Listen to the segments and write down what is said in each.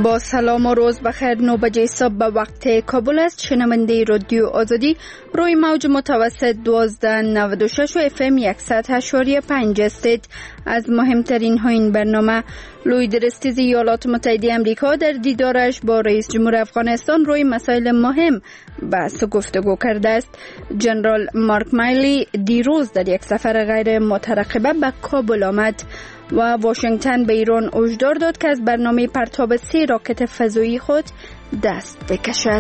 با سلام و روز بخیر. 9 بجه صبح به وقت کابل است. شنونده رادیو آزادی روی موج متوسط 1296 و اف ام 100.5 هستید. از مهمترین ها این برنامه: لوی درستیز ایالات متحده آمریکا در دیدارش با رئیس جمهور افغانستان روی مسائل مهم بحث و گفتگو کرده است. جنرال مارک مایلی دیروز در یک سفر غیر مترقبه به کابل آمد و واشنگتن به ایران هشدار داد که از برنامه پرتاب 3 راکت فضایی خود دست بکشد.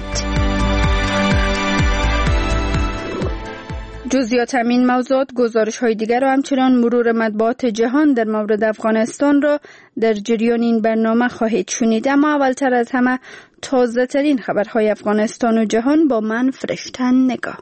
جزئیات همین موضوعات، گزارش های دیگر و همچنان مرور مطبوعات جهان در مورد افغانستان را در جریان این برنامه خواهید شنید. اما اولتر از همه تازه ترین خبرهای افغانستان و جهان با من فرشتن نگاه.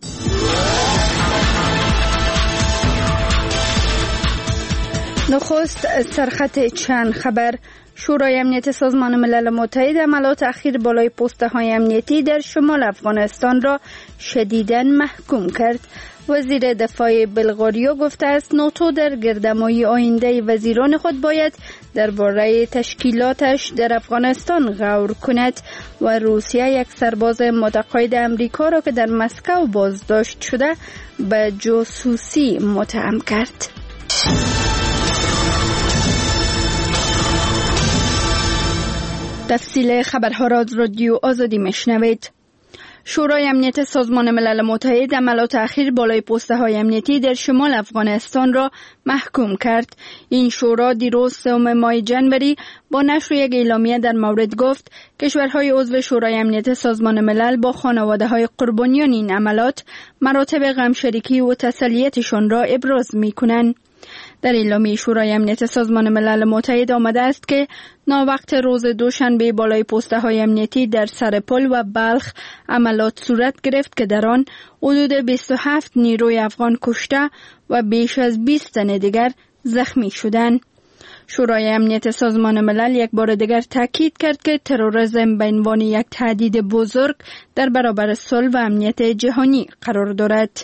نخست سرخط چند خبر: شورای امنیت سازمان ملل متحد عملات اخیر بالای پست‌های امنیتی در شمال افغانستان را شدیداً محکوم کرد. وزیر دفاع بلغاریا گفته است ناتو در گردهمایی آینده وزیران خود باید درباره تشکیلاتش در افغانستان غور کند و روسیه یک سرباز متقاعد امریکا را که در مسکو بازداشت شده به جاسوسی متهم کرد. تفصیل خبرها را از رادیو آزادی میشنوید. شورای امنیت سازمان ملل متحد عملات اخیر بالای پست‌های امنیتی در شمال افغانستان را محکوم کرد. این شورا دیروز 3 ماه جنوری با نشر یک اعلامیه در مورد گفت کشورهای عضو شورای امنیت سازمان ملل با خانواده‌های قربانیان این عملات مراتب غمشریکی و تسلیتشان را ابراز می‌کنند. در اعلامیه شورای امنیت سازمان ملل متحد آمده است که ناوقت روز دوشنبه بالای پست‌های امنیتی در سرپل و بلخ عملات صورت گرفت که در آن حدود 27 نیروی افغان کشته و بیش از 20 تن دیگر زخمی شدند. شورای امنیت سازمان ملل یک بار دیگر تاکید کرد که تروریسم به عنوان یک تهدید بزرگ در برابر صلح و امنیت جهانی قرار دارد.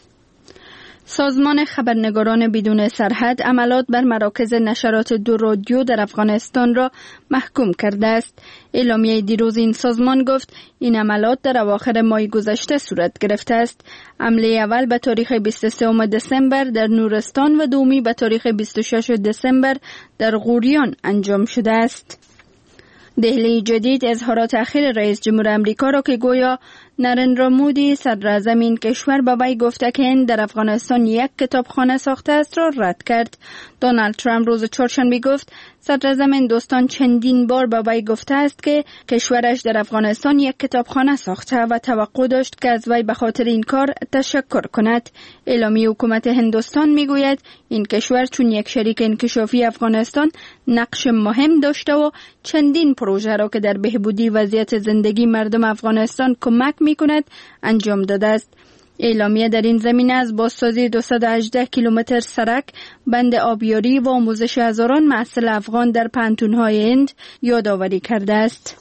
سازمان خبرنگاران بدون سرحد عملات بر مراکز نشرات 2 رادیو در افغانستان را محکوم کرده است. اعلامیه دیروز این سازمان گفت این عملات در اواخر ماه گذشته صورت گرفته است. حمله اول به تاریخ 23 دسامبر در نورستان و دومی به تاریخ 26 دسامبر در غوریان انجام شده است. دهلی جدید اظهارات اخیر رئیس جمهور آمریکا را که گویا نریندرا مودی صدراعظم این کشور به وی گفته که این در افغانستان یک کتابخانه ساخته است را رد کرد. دونالد ترامپ روز چهارشنبه گفت صدراعظم هندوستان چندین بار به وی گفته است که کشورش در افغانستان یک کتابخانه ساخته و توقع داشت که از وی به خاطر این کار تشکر کند. اعلامیه حکومت هندوستان میگوید این کشور چون یک شریک انکشافی افغانستان نقش مهم داشته و چندین پروژه را که در بهبودی وضعیت زندگی مردم افغانستان کمک میکند انجام داده است. اعلامیه در این زمینه از بازسازی 218 کیلومتر سرک، بند آبیاری و آموزش هزاران محصل افغان در پانتون‌های هند یادآوری کرده است.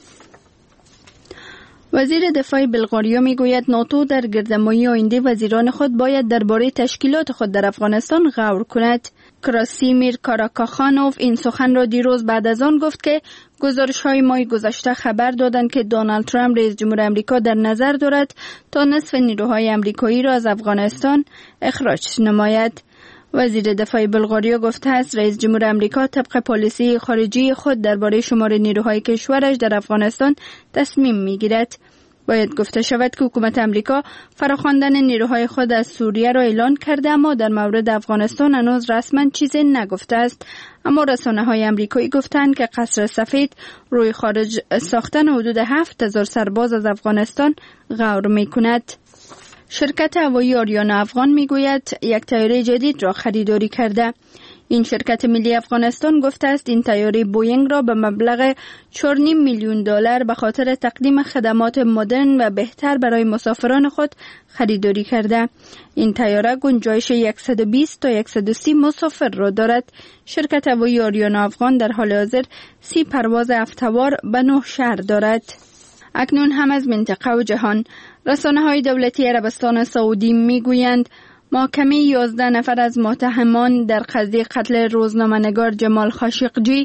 وزیر دفاع بلغاریا میگوید ناتو در گردهمایی آینده وزیران خود باید درباره تشکیلات خود در افغانستان غور کند. کراسیمیر کاراکاخانوف این سخن را دیروز بعد از آن گفت که گزارش‌های ماه گذشته خبر دادند که دونالد ترامپ رئیس جمهور آمریکا در نظر دارد تا نصف نیروهای آمریکایی را از افغانستان اخراج نماید. وزیر دفاع بلغاریا گفته است رئیس جمهور آمریکا طبق پالیسی خارجی خود درباره شمار نیروهای کشورش در افغانستان تصمیم می‌گیرد. باید گفته شود که حکومت آمریکا فراخواندن نیروهای خود از سوریه را اعلان کرده اما در مورد افغانستان هنوز رسما چیزی نگفته است. اما رسانه‌های آمریکایی گفتند که قصر سفید روی خارج ساختن حدود 7000 سرباز از افغانستان غور می‌کند. شرکت هوایی آریانا افغان میگوید یک طیاره جدید را خریداری کرده. این شرکت ملی افغانستان گفته است این طیاره بوینگ را به مبلغ 4.5 میلیون دلار به خاطر تقدیم خدمات مدرن و بهتر برای مسافران خود خریداری کرده. این طیاره گنجایش 120 تا 130 مسافر را دارد. شرکت هوایی آریانا افغان در حال حاضر 30 پرواز هفته‌وار به 9 شهر دارد. اکنون هم از منطقه و جهان. رسانه‌های دولتی عربستان سعودی میگویند محاکمه 11 نفر از متهمان در قضیه قتل روزنامه‌نگار جمال خاشقجی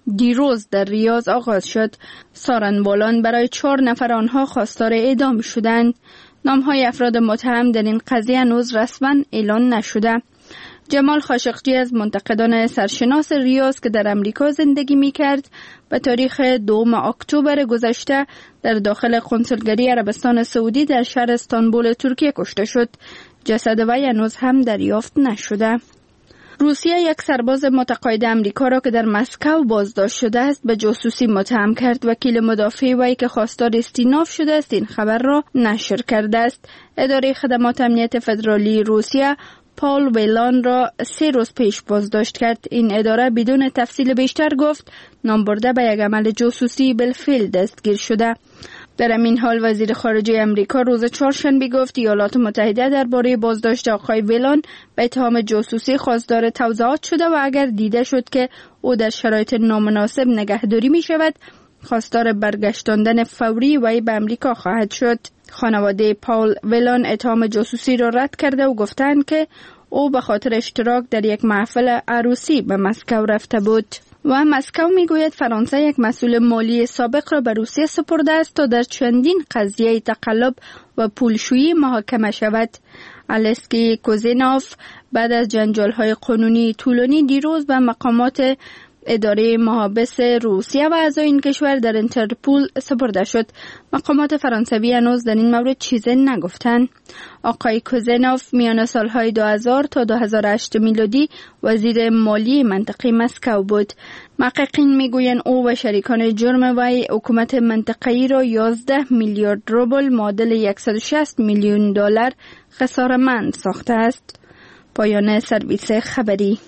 دیروز در ریاض آغاز شد. سارنبالان برای 4 نفر آنها خواستار اعدام شدند. نام‌های افراد متهم در این قضیه هنوز رسما اعلان نشده. جمال خاشقجی از منتقدان سرشناس ریاض که در امریکا زندگی می‌کرد به تاریخ 2 اکتبر گذشته در داخل کنسولگری عربستان سعودی در شهر استانبول ترکیه کشته شد. جسد وی هنوز هم دریافت نشده. روسیه یک سرباز متقاعد امریکا را که در مسکو بازداشت شده است به جاسوسی متهم کرد. وکیل مدافع وی که خواستار استیناف شده است این خبر را نشر کرده است. اداره خدمات امنیت فدرالی روسیه پال ویلان را 3 روز پیش بازداشت کرد. این اداره بدون تفصیل بیشتر گفت نام برده به یک عمل جاسوسی بالفعل دستگیر شده. در این حال وزیر خارجه امریکا روز چهارشنبه گفت ایالات متحده درباره بازداشت آقای ویلان به اتهام جاسوسی خواستار توضیحات شده و اگر دیده شد که او در شرایط نامناسب نگهداری می شود خواستار برگشتاندن فوری وی به امریکا خواهد شد. خانواده پاول ویلان اتهام جاسوسی را رد کرده و گفتند که او به خاطر اشتراک در یک محفل عروسی به مسکو رفته بود. و مسکو میگوید فرانسه یک مسئول مالی سابق را به روسیه سپرده است تا در چندین قضیه تقلب و پولشویی محاکمه شود. الکسی کوزینوف بعد از جنجال‌های قانونی طولانی دیروز به مقامات اداره محابس روسیه و اعضای این کشور در اینترپول سپرده شد. مقامات فرانسوی هنوز در این مورد چیزی نگفتند. آقای کوزینوف میان سالهای 2000 تا 2008 میلادی وزیر مالی منطقه مسکو بود. محققین میگویند او و شریکان جرم وی حکومت منطقه‌ای را 11 میلیارد روبل معادل 160 میلیون دلار خسارتمند ساخته است. پایان سرویس خبری.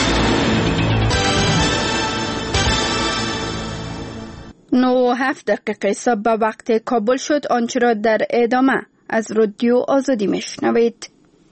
9:07 صبح به وقت کابل شد. آنچه را در ادامه از رادیو آزادی میشنوید.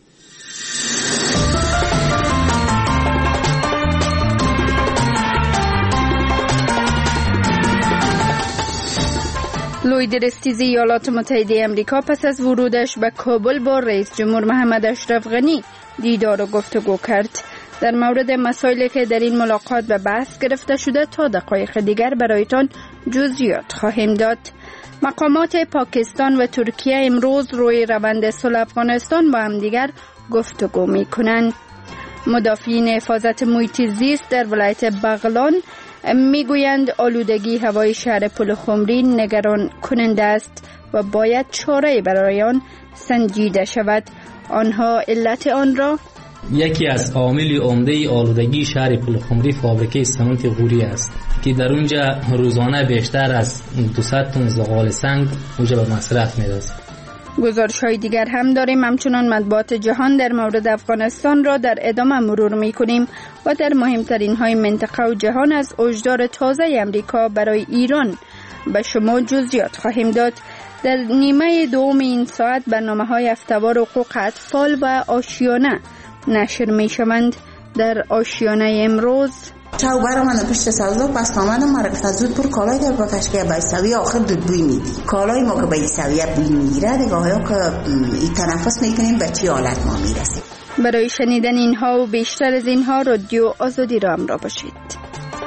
لوی درستیزی ایالات متحده امریکا پس از ورودش به کابل با رئیس جمهور محمد اشرف غنی دیدار و گفتگو کرد. در مورد مسائلی که در این ملاقات به بحث گرفته شده تا دقایق دیگر برایتان جزئیات خواهیم داد. مقامات پاکستان و ترکیه امروز روی روند صلح افغانستان با همدیگر گفتگو می‌کنند. مدافعین حفاظت محیط زیست در ولایت بغلان میگویند آلودگی هوای شهر پلخمری نگران کننده است و باید چاره‌ای برای آن سنجیده شود. آنها علت آن را یکی از عوامل عمده آلودگی شهر پلخمری فابریکه سمنت غوری است که در اونجا روزانه بیشتر از 200 تن زغال سنگ اونجا به مصرف میرسد. گزارش‌های دیگر هم داریم. همچنان مطبوعات جهان در مورد افغانستان را در ادامه مرور می‌کنیم و در مهمترین های منطقه و جهان از هشدار تازه امریکا برای ایران به شما جزئیات خواهیم داد. در نیمه دوم این ساعت برنامه‌های هفته‌وار حقوق اطفال و آشیانه نشر می‌شوند. در آشیانه امروز چاو برای من پشت سوزا پس آمدم مرا گفت زود پر کالای در بکش که به سویه آخر دود بوی میدی. کالای ما که به سویه بوی میگیره دیگه ها که این تنفس میکنیم به چی حالت ما میرسیم. برای شنیدن اینها و بیشتر از اینها رادیو آزادی را همراه باشید.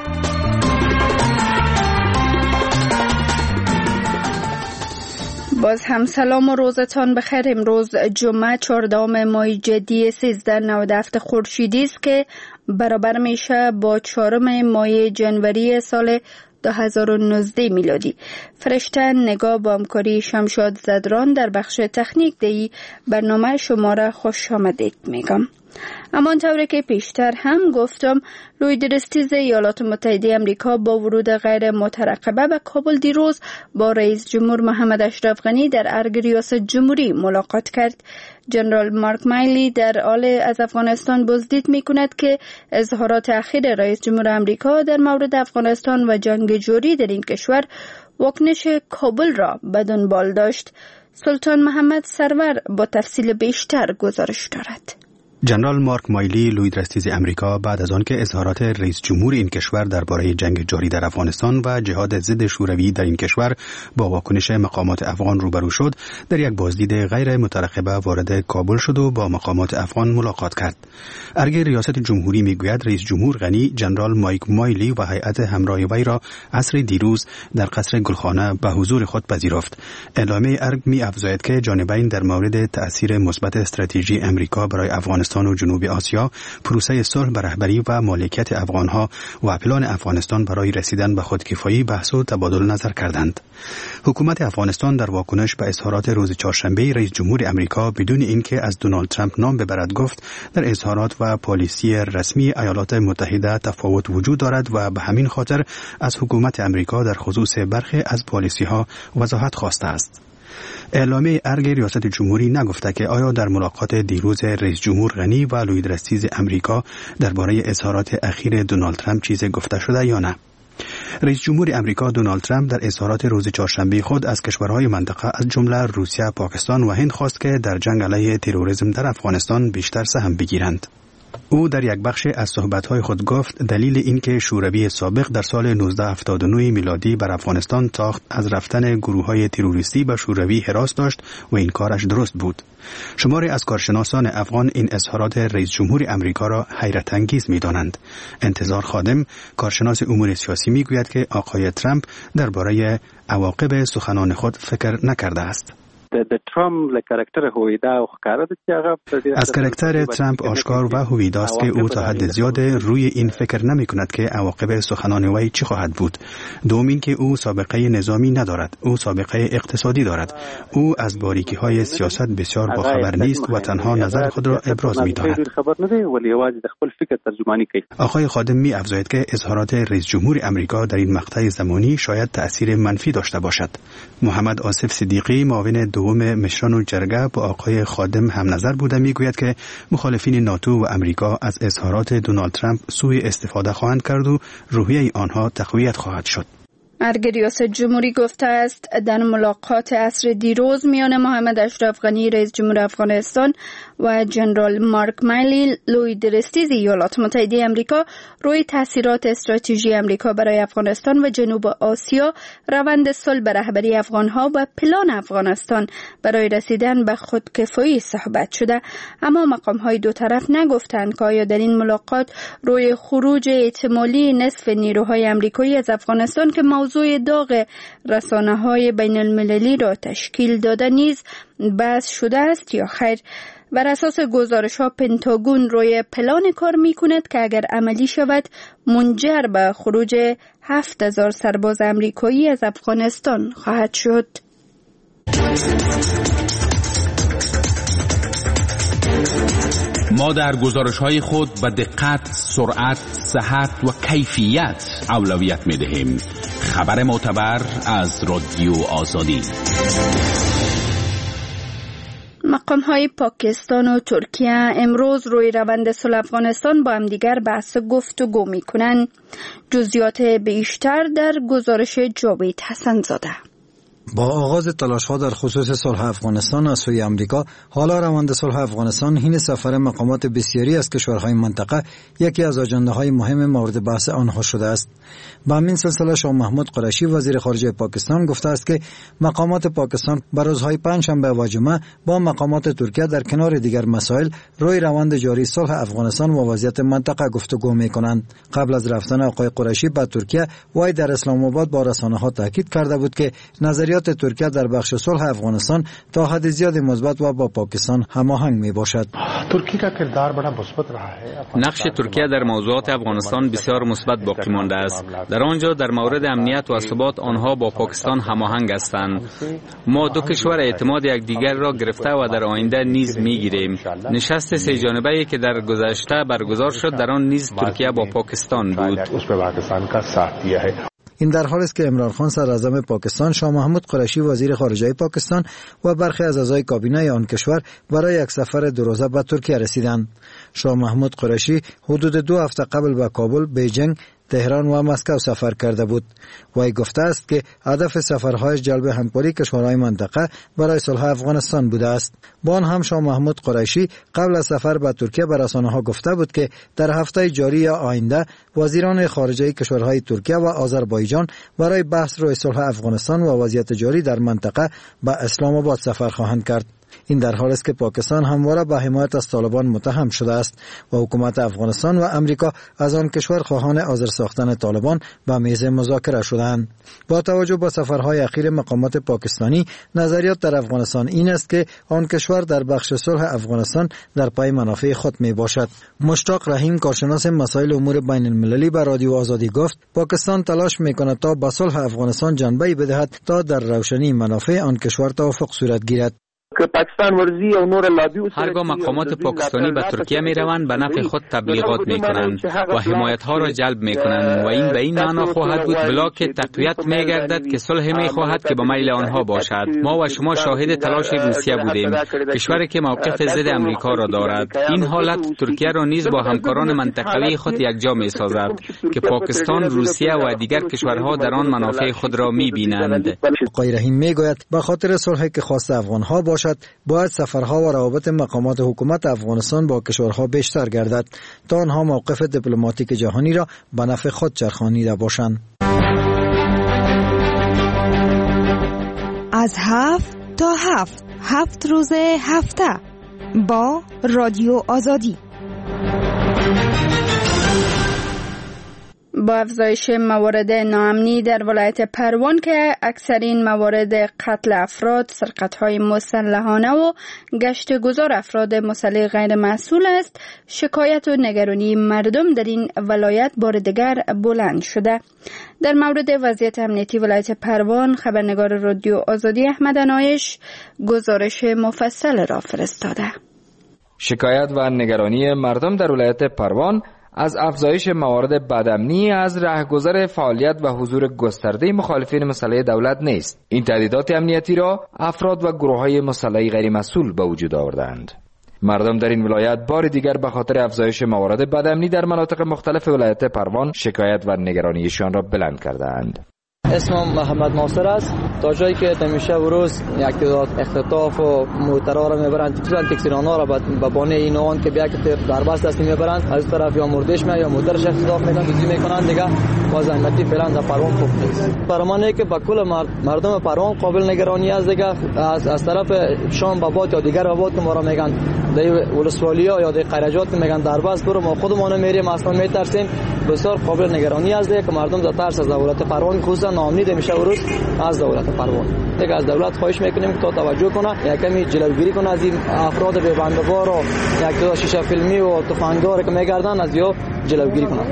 باز هم سلام و روزتان بخیر. امروز جمعه 14 ماه جدی 1397 خورشیدی است که برابر میشه با 4 ماه جنوری سال 2019 میلادی. فرشته نگاه با همکاری شمشاد زدران در بخش تکنیک دی برنامه شما را خوش آمدید میگم. اما طوری که پیشتر هم گفتم لوی درستیز ایالات متحده امریکا با ورود غیر مترقبه به کابل دیروز با رئیس جمهور محمد اشرف غنی در ارگ ریاست جمهوری ملاقات کرد. جنرال مارک مایلی در حال از افغانستان بازدید می کند که اظهارات اخیر رئیس جمهور امریکا در مورد افغانستان و جنگ جاری در این کشور واکنش کابل را به دنبال داشت. سلطان محمد سرور با تفصیل بیشتر گزارش دارد. جنرال مارک مایلی لویدرستیز امریکا بعد از آن که اظهارات رئیس جمهور این کشور درباره جنگ جاری در افغانستان و جهاد ضد شوروی در این کشور با واکنش مقامات افغان روبرو شد، در یک بازدید غیر مترقبه وارد کابل شد و با مقامات افغان ملاقات کرد. ارگ ریاست جمهوری میگوید رئیس جمهور غنی جنرال مایک مایلی و هیئت همراه وی را عصر دیروز در قصر گلخانه به حضور خود پذیرفت. اعلامیه ارگ می‌افزاید که جانبین در مورد تأثیر مثبت استراتژی امریکا برای افغانستان و جنوب آسیا، پروسه صلح به رهبری و مالکیت افغانها و پلان افغانستان برای رسیدن به خودکفایی بحث و تبادل نظر کردند. حکومت افغانستان در واکنش به اظهارات روز چهارشنبه رئیس جمهور امریکا بدون اینکه از دونالد ترامپ نام ببرد گفت در اظهارات و پالیسی رسمی ایالات متحده تفاوت وجود دارد و به همین خاطر از حکومت امریکا در خصوص برخی از پالیسی‌ها وضاحت خواسته است. اعلامیه ارگ ریاست جمهوری نگفته که آیا در ملاقات دیروز رئیس جمهور غنی و لویدرستیز امریکا درباره اظهارات اخیر دونالد ترامپ چیزی گفته شده یا نه. رئیس جمهور امریکا دونالد ترامپ در اظهارات روز چهارشنبه خود از کشورهای منطقه از جمله روسیه، پاکستان و هند خواست که در جنگ علیه تروریسم در افغانستان بیشتر سهم بگیرند. او در یک بخش از صحبت‌های خود گفت دلیل اینکه شوروی سابق در سال 1979 میلادی بر افغانستان تاخت از رفتن گروه‌های تروریستی به شوروی هراس داشت و این کارش درست بود. شماری از کارشناسان افغان این اظهارات رئیس جمهور امریکا را حیرت انگیز می‌دانند. انتظار خادم، کارشناس امور سیاسی می‌گوید که آقای ترامپ درباره عواقب سخنان خود فکر نکرده است. از کاراکتر ترامپ آشکار و هویدا است که او تا حد زیاد روی این فکر نمی کند که عواقب سخنان وی چی خواهد بود. دوم این که او سابقه نظامی ندارد، او سابقه اقتصادی دارد. او از باریکی های سیاست بسیار باخبر نیست و تنها نظر خود را ابراز می دارد. آقای خادم می افزاید که اظهارات رئیس جمهور امریکا در این مقطع زمانی شاید تأثیر منفی داشته باشد. محمد آصف صدیقی معاون دوم مشران جرگه با آقای خادم هم نظر بوده میگوید که مخالفین ناتو و امریکا از اظهارات دونالد ترامپ سوء استفاده خواهند کرد و روحیه آنها تقویت خواهد شد. ارگ ریاست جمهوری گفته است در ملاقات عصر دیروز میان محمد اشرف غنی رئیس جمهور افغانستان و جنرال مارک مایلی لویدرستیز ایالات متحده امریکا روی تاثیرات استراتژی امریکا برای افغانستان و جنوب آسیا، روند صلح به رهبری افغانها و پلان افغانستان برای رسیدن به خودکفایی صحبت شده. اما مقام‌های دو طرف نگفتند که آیا در این ملاقات روی خروج احتمالی نصف نیروهای امریکایی از افغانستان که موضوع داغ رسانه‌های بین المللی را تشکیل داده نیز بحث شده است یا خیر. بر اساس گزارش‌ها پنتاگون روی پلان کار می‌کند که اگر عملی شود منجر به خروج 7000 سرباز امریکایی از افغانستان خواهد شد. ما در گزارش‌های خود به دقت، سرعت، صحت و کیفیت اولویت می‌دهیم. خبر معتبر از رادیو آزادی. مقام‌های پاکستان و ترکیه امروز روی روند صلح افغانستان با همدیگر بحث گفتگو می‌کنند. جزئیات بیشتر در گزارش جاوید حسن‌زاده. با آغاز تلاش‌ها در خصوص صلح افغانستان از سوی امریکا، حالا روند صلح افغانستان حین سفر مقامات بسیاری از کشورهای منطقه یکی از آژانده‌های مهم مورد بحث آنها شده است. با همین سلسله شاه محمود قریشی وزیر خارجه پاکستان گفته است که مقامات پاکستان بر روزهای پنجشنبه و جمعه با مقامات ترکیه در کنار دیگر مسائل روی روند جاری صلح افغانستان و وضعیت منطقه گفتگو می‌کنند. قبل از رفتن آقای قریشی به ترکیه، وی در اسلام آباد با رسانه‌ها تاکید کرده بود که نظریات ترکیه در بخش صلح افغانستان تا حد زیاد مثبت و با پاکستان هماهنگ می باشد. نقش ترکیه در موضوعات افغانستان بسیار مثبت باقی مانده است. در آنجا در مورد امنیت و ثبات آنها با پاکستان هماهنگ هستند. ما دو کشور اعتماد یکدیگر را گرفته و در آینده نیز میگیریم. نشست سه جانبه‌ای که در گذشته برگزار شد در آن نیز ترکیه با پاکستان بود. این در حالی است که عمران خان صدراعظم پاکستان، شاه محمود قریشی وزیر خارجه پاکستان و برخی از اعضای کابینه آن کشور برای یک سفر 2 روزه به ترکیه رسیدند. شاه محمود قریشی حدود 2 هفته قبل به کابل، بیجینگ تهران و مسکو سفر کرده بود. وی گفته است که هدف سفرهایش جلب همکاری کشورهای منطقه برای صلح افغانستان بوده است. با آن هم شاه محمود قریشی قبل از سفر به ترکیه به رسانه‌ها گفته بود که در هفته جاری یا آینده وزیران خارجه کشورهای ترکیه و آذربایجان برای بحث روی صلح افغانستان و وضعیت جاری در منطقه به اسلام آباد سفر خواهند کرد. این در حالی است که پاکستان همواره به حمایت از طالبان متهم شده است و حکومت افغانستان و امریکا از آن کشور خواهان حاضر ساختن طالبان به میز مذاکره شدند. با توجه به سفرهای اخیر مقامات پاکستانی، نظریات در افغانستان این است که آن کشور در بخش صلح افغانستان در پای منافع خود می باشد. مشتاق رحیم، کارشناس مسائل امور بین المللی، به رادیو آزادی گفت پاکستان تلاش میکند تا به صلح افغانستان جنبه‌ای بدهد تا در روشنی منافع آن کشور توافق صورت گیرد. هرگاه مقامات پاکستانی به ترکیه می روند به نفع خود تبلیغات می کنند و حمایت ها را جلب می کنند و این به این معنا خواهد بود بلاک تقویت می گردد که صلح می خواهد که به میل آنها باشد. ما و شما شاهد تلاش روسیه بودیم، کشوری که موقف ضد امریکا را دارد. این حالت ترکیه را نیز با همکاران منطقوی خود یکجا می سازد که پاکستان، روسیه و دیگر کشورها در آن منافع خود را می بینند. آقای رحیم می گوید به خاطر صلحی که خواست افغانها باشد باید سفرها و روابط مقامات حکومت افغانستان با کشورها بیشتر گردد تا آنها موقف دیپلماتیک جهانی را به نفع خود چرخانیده باشند. از 7 تا 7 روز هفته با رادیو آزادی. با افزایش موارد ناامنی در ولایت پروان که اکثرین موارد قتل افراد، سرقت‌های مسلحانه و گشت گذار افراد مسلح غیر مسئول است، شکایت و نگرانی مردم در این ولایت بار دیگر بلند شده. در مورد وضعیت امنیتی ولایت پروان خبرنگار رادیو آزادی احمد عنایش گزارش مفصل را فرستاده. شکایت و نگرانی مردم در ولایت پروان از افزایش موارد بدامنی از رهگذر فعالیت و حضور گسترده مخالفین مسلح دولت نیست. این تهدیدات امنیتی را افراد و گروه‌های مسلح غیر مسئول به وجود آوردند. مردم در این ولایت بار دیگر به خاطر افزایش موارد بدامنی در مناطق مختلف ولایت پروان شکایت و نگرانیشان را بلند کردند. اسمم محمد ناصر است. تا جایی که همیشه روز یک تعداد اختطاف و موترها را میبرند، تکسیران‌ها را به بانه این آن که بیا که در بس دستی میبرند، از طرف یا مردش یا موترش اختطاف میکنند، دزدی میکنند. دیگه باز امنیتی فعلا در پروان خوب نیست. برامانه که با کل مردم پروان قابل نگرانی است. دیگه از طرف شام بابات یا دیگر بابات که ما را میگن در ولسوالی‌ها یا در قرجات میگن در بس برو، ما خودمون میریم اصلا میترسیم. بسیار قابل نگرانی است که مردم در ترس از دولت پروان خصوصا ناامنی میشه روز از دولت پروان. دیگه از دولت خواهش میکنیم که تا توجه کنه، یک کمی جلوگیری کنه از این افراد ببندوار و یک دو شیشه فیلمی و تفنگدار که میگردن از یا جلوگیری کنه.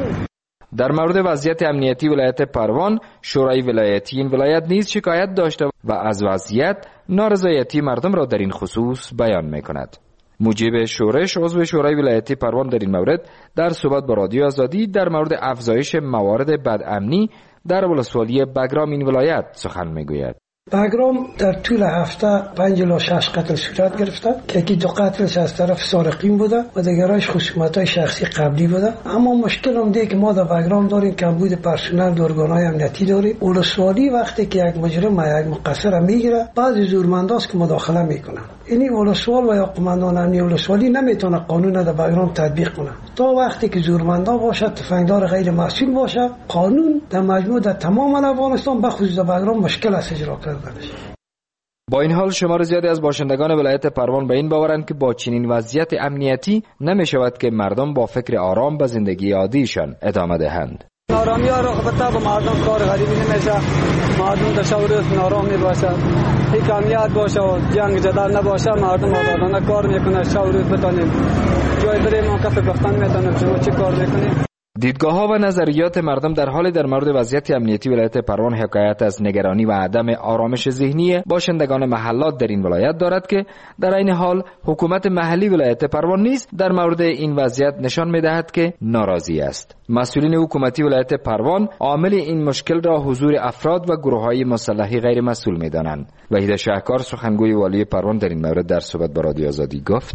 در مورد وضعیت امنیتی ولایت پروان، شورای ولایتی این ولایت نیز شکایت داشته و از وضعیت نارضایتی مردم را در این خصوص بیان میکند. مجیب شورش، عضو شورای ولایتی پروان، در این مورد در صحبت با رادیو آزادی در مورد افزایش موارد بدامنی در ولسوالی بگرام این ولایت سخن میگوید. بگرام در طول هفته 5 الی 6 قتل صورت گرفته که یکی 2 قتلش از طرف سارقین بوده و دیگرش خصومت‌های شخصی قبلی بوده. اما مشکل هم دیگه که ما در بگرام داریم کمبود پرسنل در ارگان‌های امنیتی داریم. ولسوالی وقتی که یک مجرم یا یک مقصر میگیره، بعضی زورمنداست که مداخله میکنن. یعنی ولسوال و یا قماندان امنیتی ولسوالی نمیتونه قانون در بگرام تطبیق کنه تا وقتی که زورمندا باشه، تفنگدار غیر مسئول باشه. قانون در مجموع در تمام افغانستان بخصوص در بگرام مشکل است اجرا کردنش. با این حال شمار زیادی از باشندگان ولایت پروان به این باورند که با چنین وضعیت امنیتی نمی شود که مردم با فکر آرام به زندگی عادیشان ادامه دهند. نارامی ها را خطا به مردم کار غریبی نمیشه. مردم تشاورات نارامی باشه، هیچ امنیت باشه و جنگ جدل نباشه، مردم آزادانه کار میکنه. شاورات بتانیم جای بریم ما کف گفتن میتونیم شما چی کار میکنیم. دیدگاه‌ها و نظریات مردم در حال در مورد وضعیت امنیتی ولایت پروان حکایت از نگرانی و عدم آرامش ذهنی باشندگان محلات در این ولایت دارد که در این حال حکومت محلی ولایت پروان نیز در مورد این وضعیت نشان می‌دهد که ناراضی است. مسئولین حکومتی ولایت پروان عامل این مشکل را حضور افراد و گروه‌های مسلحی غیر مسئول می‌دانند. وحید شهکار، سخنگوی والی پروان، در این مورد در صحبت با رادیو آزادی گفت: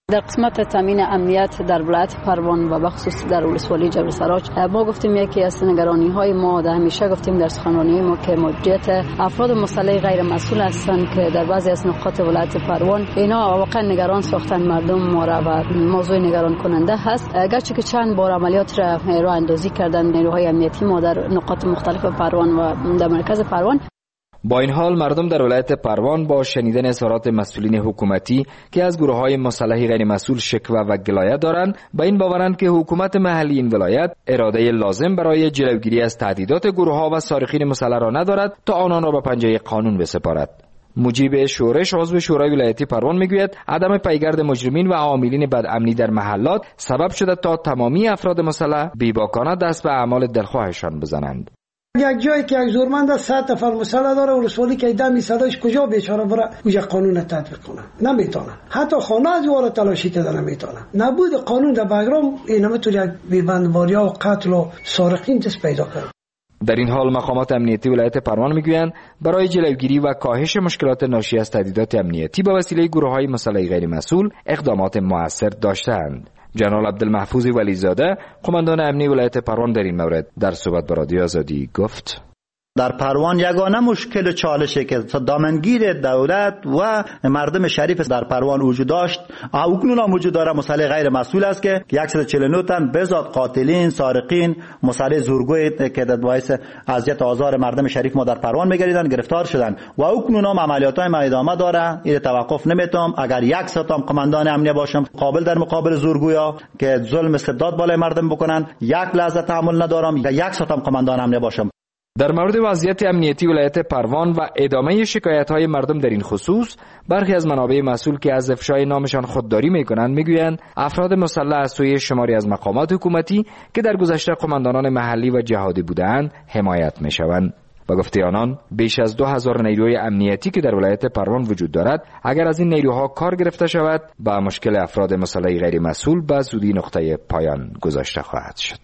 در قسمت تامین امنیت در ولایت پروان و بخصوص در ولسوالی جبل سراج ما گفتیم یکی از نگرانی‌های ما در همیشه گفتیم در سخنرانی ما که موجودیت افراد مسلح غیر مسئول هستند که در بعضی از نقاط ولایت پروان اینا واقعا نگران ساختن مردم ما را و موضوع نگران کننده هست. اگرچه که چند بار عملیات را راه اندازی کردن نیروهای امنیتی ما در نقاط مختلف پروان و در مرکز پروان. با این حال مردم در ولایت پروان با شنیدن اظهارات مسئولین حکومتی که از گروه‌های مسلح غیر مسئول شکوه و گلایه دارند به این باورند که حکومت محلی این ولایت اراده لازم برای جلوگیری از تهدیدات گروه‌ها و سارقین مسلح را ندارد تا آنان را به پنجه قانون بسپارد. مجیب شورش عضو شورای ولایتی پروان میگوید عدم پیگرد مجرمین و عاملین بدامنی در محلات سبب شده تا تمامی افراد مسلح بیباکانه دست به اعمال دلخواهشان بزنند. یک جایی که یک زورمند 100 نفر مسلح داره ولسوالی که دمی صداش کجا بیچاره بره اونجا قانون تطبیق کنه نمیتونه، حتی خانه از واره تلاشی که نمیتونه. نبود قانون در بگرام این نمیتونه یک بیبندواریا و قتل و سارقین دست پیدا کنه. در این حال مقامات امنیتی ولایت پروان میگویند برای جلوگیری و کاهش مشکلات ناشی از تهدیدات امنیتی به وسیله گروه‌های مسلح غیر مسئول اقدامات مؤثر داشته‌اند. جنرال عبدالمحفوظ ولیزاده قماندان امنی ولایت پروان در این مورد در صحبت با رادیو آزادی گفت: در پروان یگانه مشکل چالشی که دامنگیر دولت و مردم شریف در پروان وجود داشت اکنون هم وجود داره مسلح غیر مسئول است که 149 تن بزاد قاتلین، سارقین، مسلح زورگوی که باعث اذیت آزار مردم شریف ما در پروان میگردن گرفتار شدن و اکنون هم عملیاتای ما ادامه داره. این توقف نمیتونم. اگر یک ستام قماندان امنیه باشم قابل در مقابل زورگویا که ظلم استبداد بالای مردم بکنن یک لحظه تحمل ندارم. یک ستام قماندان امنیه باشم. در مورد وضعیت امنیتی ولایت پروان و ادامه شکایت‌های مردم در این خصوص برخی از منابع مسئول که از افشای نامشان خودداری می‌کنند می‌گویند افراد مسلح از سوی شماری از مقامات حکومتی که در گذشته قماندانان محلی و جهادی بودند حمایت می‌شوند. با گفته آنان بیش از 2000 نیروی امنیتی که در ولایت پروان وجود دارد اگر از این نیروها کار گرفته شود با مشکل افراد مسلح غیر مسئول به زودی نقطه پایان گذاشته خواهد شد.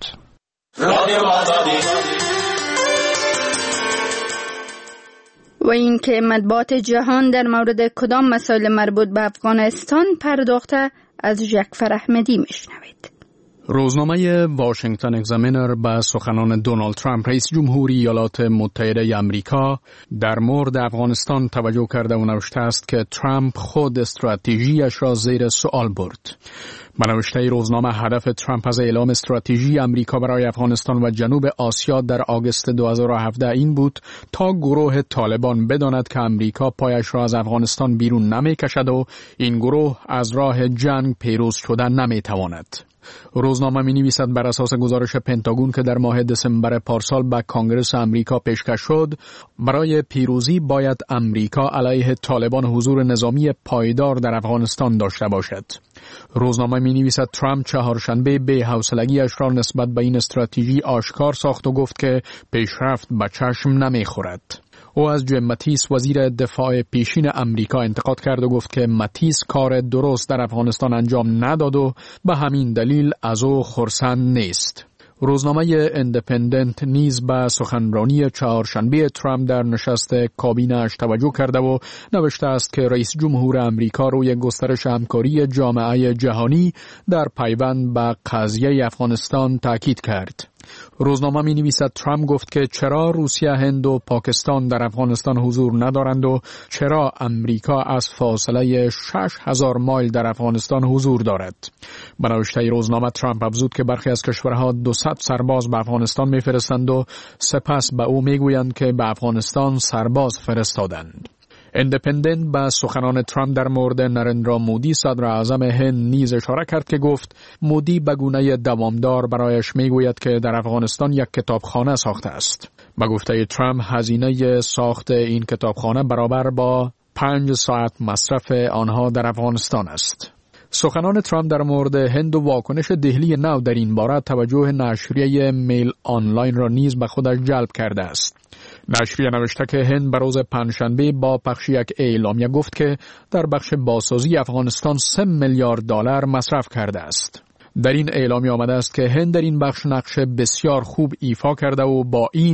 و اینکه مطبوعات جهان در مورد کدام مسائل مربوط به افغانستان پرداخته از جعفر احمدی میشنوید. روزنامه واشنگتن اگزامینر به سخنان دونالد ترامپ رئیس جمهوری ایالات متحده آمریکا در مورد افغانستان توجه کرده و نوشته است که ترامپ خود استراتژیش را زیر سوال برد. به نوشته روزنامه هدف ترامپ از اعلام استراتژی آمریکا برای افغانستان و جنوب آسیا در آگوست 2017 این بود تا گروه طالبان بداند که آمریکا پایش را از افغانستان بیرون نمی کشد و این گروه از راه جنگ پیروز شدن نمی تواند. روزنامه می نویسد بر اساس گزارش پنتاگون که در ماه دسامبر پارسال به کانگرس آمریکا پیشکش شد، برای پیروزی باید آمریکا علیه طالبان حضور نظامی پایدار در افغانستان داشته باشد. روزنامه می نویسد ترامپ چهارشنبه بی‌حوصلگی‌اش را نسبت به این استراتژی آشکار ساخت و گفت که پیشرفت به چشم نمی خورد. او از جیم ماتیس وزیر دفاع پیشین امریکا انتقاد کرد و گفت که ماتیس کار درست در افغانستان انجام نداد و به همین دلیل از او خرسند نیست. روزنامه اندپندنت نیز به سخنرانی چهارشنبه ترامپ در نشست کابینه‌اش توجه کرده و نوشته است که رئیس جمهور امریکا روی گسترش همکاری جامعه جهانی در پیوند به قضیه افغانستان تاکید کرد. روزنامه می نویسد ترامپ گفت که چرا روسیه، هند و پاکستان در افغانستان حضور ندارند و چرا امریکا از فاصله 6000 مایل در افغانستان حضور دارد. به نوشته روزنامه ترامپ افزود که برخی از کشورها 200 سرباز به افغانستان میفرستند و سپس به او میگویند که به افغانستان سرباز فرستادند. اندپندنت به سخنان ترامپ در مورد نرندرا مودی صدر اعظم هند نیز اشاره کرد که گفت مودی به گونه دوامدار برایش میگوید که در افغانستان یک کتابخانه ساخته است. به گفته ترامپ هزینه ساخت این کتابخانه برابر با 5 ساعت مصرف آنها در افغانستان است. سخنان ترامپ در مورد هند و واکنش دهلی نو در این باره توجه نشریه میل آنلاین را نیز به خودش جلب کرده است. نشریه نوشته که هند به روز پنجشنبه با پخش یک اعلامیه گفت که در بخش بازسازی افغانستان 3 میلیارد دلار مصرف کرده است. در این اعلامیه آمده است که هند در این بخش نقش بسیار خوب ایفا کرده و با این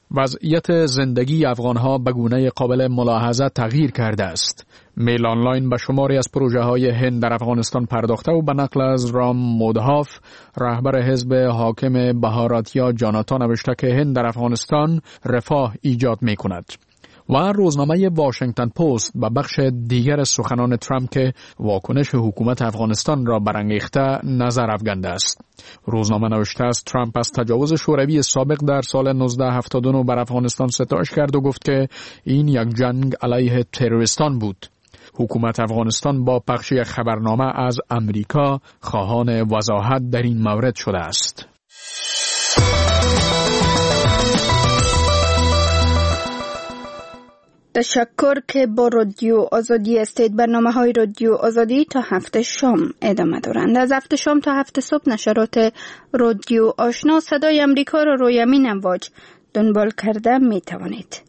وضعیت زندگی افغانها به گونه قابل ملاحظه تغییر کرده است. میل آنلاین به شماری از پروژه های هند در افغانستان پرداخته و به نقل از رام مودهاف، رهبر حزب حاکم بهاراتیا جاناتا نوشته که هند در افغانستان رفاه ایجاد می کند. و روزنامه واشنگتن پست به بخش دیگر سخنان ترامپ که واکنش حکومت افغانستان را برانگیخته نظر افکنده است. روزنامه نوشته است ترامپ از تجاوز شوروی سابق در سال 1979 بر افغانستان ستایش کرد و گفت که این یک جنگ علیه تروریستان بود. حکومت افغانستان با پخش یک خبرنامه از امریکا خواهان وضاحت در این مورد شده است. تشکر که با رادیو آزادی هستید. برنامه‌های رادیو آزادی تا 7 شام ادامه دارند. از 7 شام تا 7 صبح نشرات رادیو آشنا صدای امریکا را روی همین امواج دنبال کرده می توانید.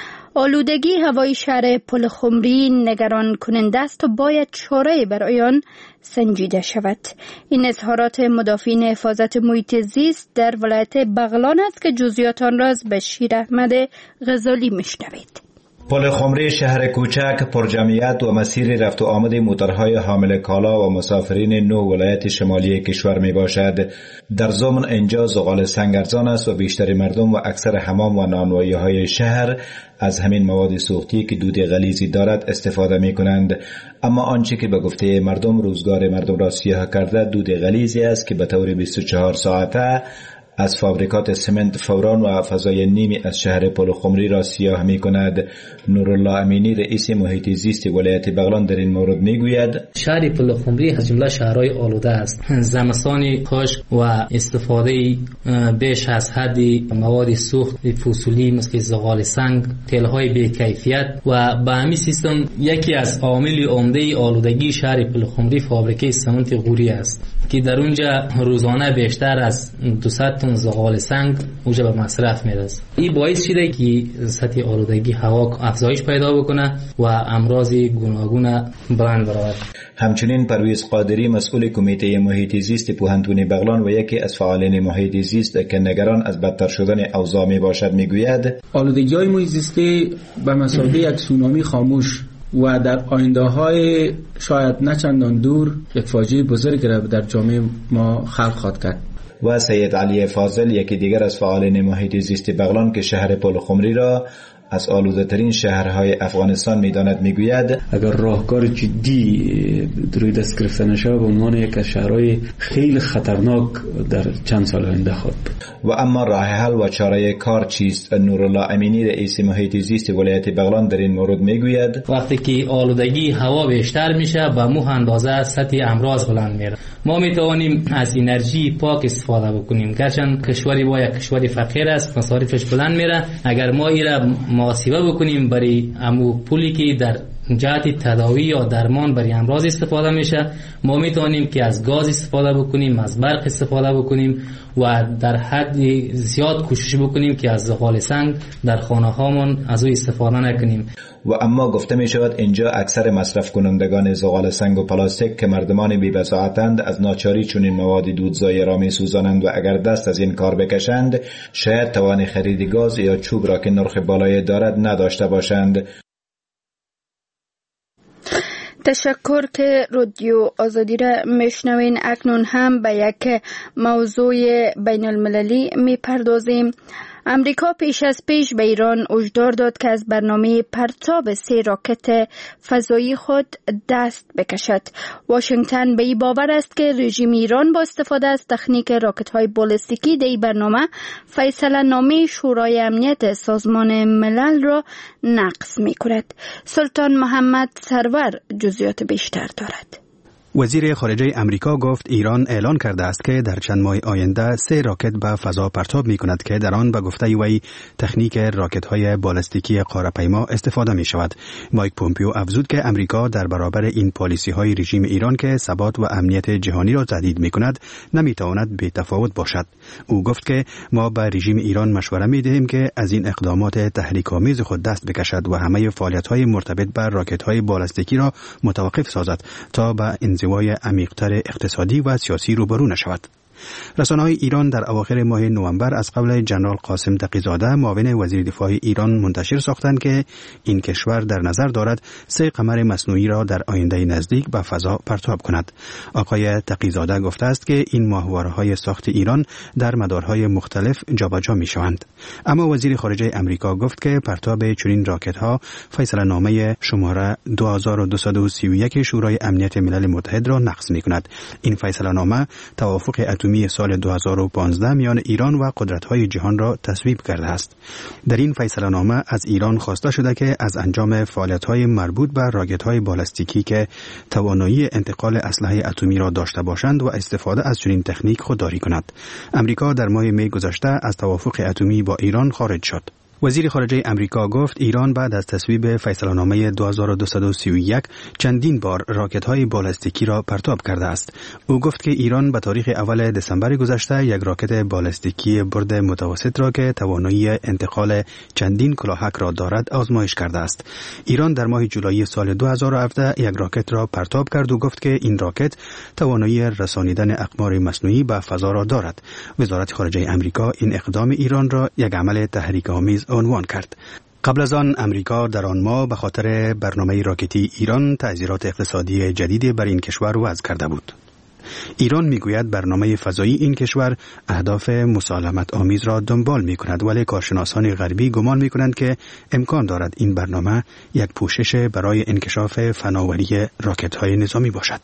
آلودگی هوای شهر پلخمری نگران کننده است و باید چاره برای آن سنجیده شود. این اظهارات مدافعین حفاظت محیط زیست در ولایت بغلان است که جزئیات آن را از بشیر احمد غزالی میشنوید. پلخمری شهر کوچک پرجمعیت و مسیر رفت و آمد موتورهای حامل کالا و مسافرین 9 ولایت شمالی کشور می باشد. در ضمن اینجا زغال سنگ ارزان است و بیشتر مردم و اکثر حمام و نانوایی های شهر از همین مواد سوختی که دود غلیظی دارد استفاده می کنند. اما آنچه که به گفته مردم روزگار مردم را سیاه کرده دود غلیظی است که به طور 24 ساعته از فابریکات سمنت فوران و فضای نیمی از شهر پلخمری را سیاه می کند. نورالله امینی رئیس محیط زیست ولایت بغلان در این مورد می گوید شهر پلخمری از جمله شهرهای آلوده است. زمستانی خشک و استفاده بیش از حد مواد سوخت فسیلی مثل زغال سنگ، تیل‌های بی‌کیفیت و به همین سیستم یکی از عوامل عمده آلودگی شهر پلخمری فابریکه سمنت غوری است که در اونجا روزانه بیشتر از 200 تن زغال سنگ اونجا به مصرف میرسه. این باعث شده که سطح آلودگی هوا افزایش پیدا بکنه و امراض گوناگون بلند برآورد. همچنین پرویز قادری مسئول کمیته محیط زیست پوهنتون بغلان و یکی از فعالین محیط زیست که نگران از بدتر شدن اوضاع می باشد میگوید آلودگی‌های محیط زیستی به مثابه یک سونامی خاموش و در آینده‌های شاید نه چندان دور یک فاجعه بزرگ را در جامعه ما خلق خواهد کرد. و سید علی فاضل یکی دیگر از فعالین محیط زیست بغلان که شهر پلخمری را از آلوده ترین شهرهای افغانستان میداند میگوید اگر راهکار جدی روی دست گرفته نشه به عنوان یک از شهرهای خیلی خطرناک در چند سال آینده خواهد بود. و اما راه حل و چاره کار چیست؟ نورالله امینی رئیس محیط زیست ولایت بغلان در این مورد میگوید وقتی که آلودگی هوا بیشتر میشه به مو اندازه سطح امراض بلند میره. ما میتوانیم از انرژی پاک استفاده بکنیم. گرچه کشوری با یک کشوری فقیر است مصارفش بلند میره. اگر ما ایرا محاسبه بکنیم برای امو پولی که در جهت تداوی یا درمان برای امراض استفاده میشه ما میتونیم که از گاز استفاده بکنیم، از برق استفاده بکنیم و در حد زیاد کوشش بکنیم که از زغال سنگ در خانه هامون از او استفاده نکنیم. و اما گفته می شود اینجا اکثر مصرف کنندگان زغال سنگ و پلاستیک که مردمان بی بصاحتند از ناچاری چنین مواد دودزای را می سوزانند و اگر دست از این کار بکشند شاید توان خرید گاز یا چوب را که نرخ بالای دارد نداشته باشند. تشکر که رادیو آزادی را میشنوین. اکنون هم به یک موضوع بین المللی میپردازیم. امریکا پیش از پیش به ایران هشدار داد که از برنامه پرتاب 3 راکت فضایی خود دست بکشد. واشنگتن به این باور است که رژیم ایران با استفاده از تکنیک راکت‌های بالستیکی در این برنامه فیصله نامه شورای امنیت سازمان ملل را نقض می‌کند. سلطان محمد سرور جزئیات بیشتر دارد. وزیر خارجه امریکا گفت ایران اعلان کرده است که در چند ماه آینده 3 راکت به فضا پرتاب می کند که در آن به گفته وی تکنیک راکت های بالستیکی قاره‌پیما استفاده می شود. مایک پومپیو افزود که امریکا در برابر این پالیسی های رژیم ایران که ثبات و امنیت جهانی را تهدید می کند نمی تواند بی تفاوت باشد. او گفت که ما به رژیم ایران مشوره می دهیم که از این اقدامات تحریک‌آمیز خود دست بکشد و همه فعالیت های مرتبط با راکت های بالستیکی را متوقف سازد تا به انزوای عمیق‌تر اقتصادی و سیاسی روبرو نشود. رسانه‌های ایران در اواخر ماه نوامبر از قول جنرال قاسم تقی‌زاده معاون وزیر دفاع ایران منتشر ساختند که این کشور در نظر دارد 3 قمر مصنوعی را در آینده نزدیک به فضا پرتاب کند. آقای تقی‌زاده گفته است که این ماهواره‌های ساخت ایران در مدارهای مختلف جابجا می‌شوند. اما وزیر خارجه امریکا گفت که پرتاب چنین راکت‌ها فیصله نامه شماره 2231 شورای امنیت ملل متحد را نقض می‌کند. این فیصله نامه توافق اتمی سال 2015 میان ایران و قدرت‌های جهان را تصویب کرده است. در این فیصله نامه از ایران خواسته شده که از انجام فعالیت‌های مربوط به راکت‌های بالستیکی که توانایی انتقال اسلحه اتمی را داشته باشند و استفاده از چنین تکنیک خودداری کند. امریکا در ماه می گذشته از توافق اتمی با ایران خارج شد. وزیر خارجه امریکا گفت ایران بعد از تصویب فیصله‌نامه 2231 چندین بار راکت‌های بالستیکی را پرتاب کرده است. او گفت که ایران به تاریخ اول دسامبر گذشته یک راکت بالستیکی برد متوسط را که توانایی انتقال چندین کلاهک را دارد آزمایش کرده است. ایران در ماه جولای سال 2017 یک راکت را پرتاب کرد و گفت که این راکت توانایی رسانیدن اقمار مصنوعی به فضا را دارد. وزارت خارجه امریکا این اقدام ایران را یک عمل تحریک‌آمیز عنوان کرد. قبل از آن امریکا در آن ماه به خاطر برنامه راکتی ایران تعزیرات اقتصادی جدیدی بر این کشور وضع کرده بود. ایران میگوید برنامه فضایی این کشور اهداف مسالمت آمیز را دنبال می کند، ولی کارشناسان غربی گمان می کنند که امکان دارد این برنامه یک پوشش برای انکشاف فناوری راکت‌های نظامی باشد.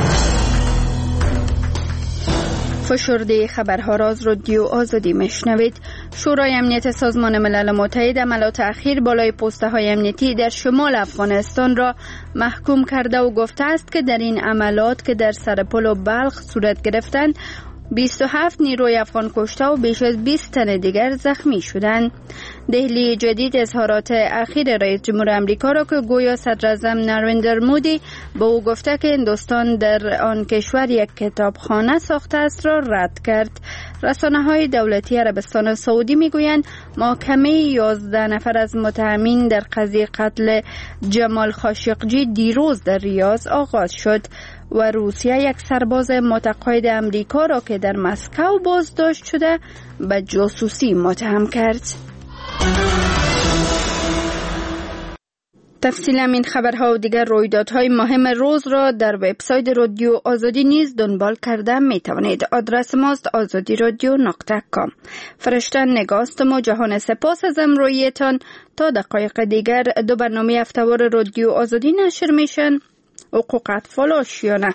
فشرده خبرها را از رادیو آزادی میشنوید. شورای امنیت سازمان ملل متحد عملات اخیر بالای پسته های امنیتی در شمال افغانستان را محکوم کرده و گفته است که در این عملات که در سرپل و بلخ صورت گرفتند 27 نیروی افغان کشته و بیش از 20 تن دیگر زخمی شدند. دهلی جدید اظهارات اخیر رئیس جمهور امریکا را که گویا صدراعظم نریندر مودی به او گفته که هندوستان در آن کشور یک کتابخانه ساخته است را رد کرد. رسانه‌های دولتی عربستان سعودی میگویند محاکمه 11 نفر از متهمین در قضیه قتل جمال خاشقجی دیروز در ریاض آغاز شد و روسیه یک سرباز متقاعد امریکا را که در مسکو بازداشت شده به جاسوسی متهم کرد. تفصیل این خبرها و دیگر رویدادهای مهم روز را در وبسایت رادیو آزادی نیز دنبال کرده می توانید. آدرس ماست azadiradyo.com. فرشته نگاستم و جهان سپاس از امرویتان. تا دقایق دیگر 2 برنامه هفته‌وار رادیو آزادی نشر میشن، حقوق اطفال و آشیانه.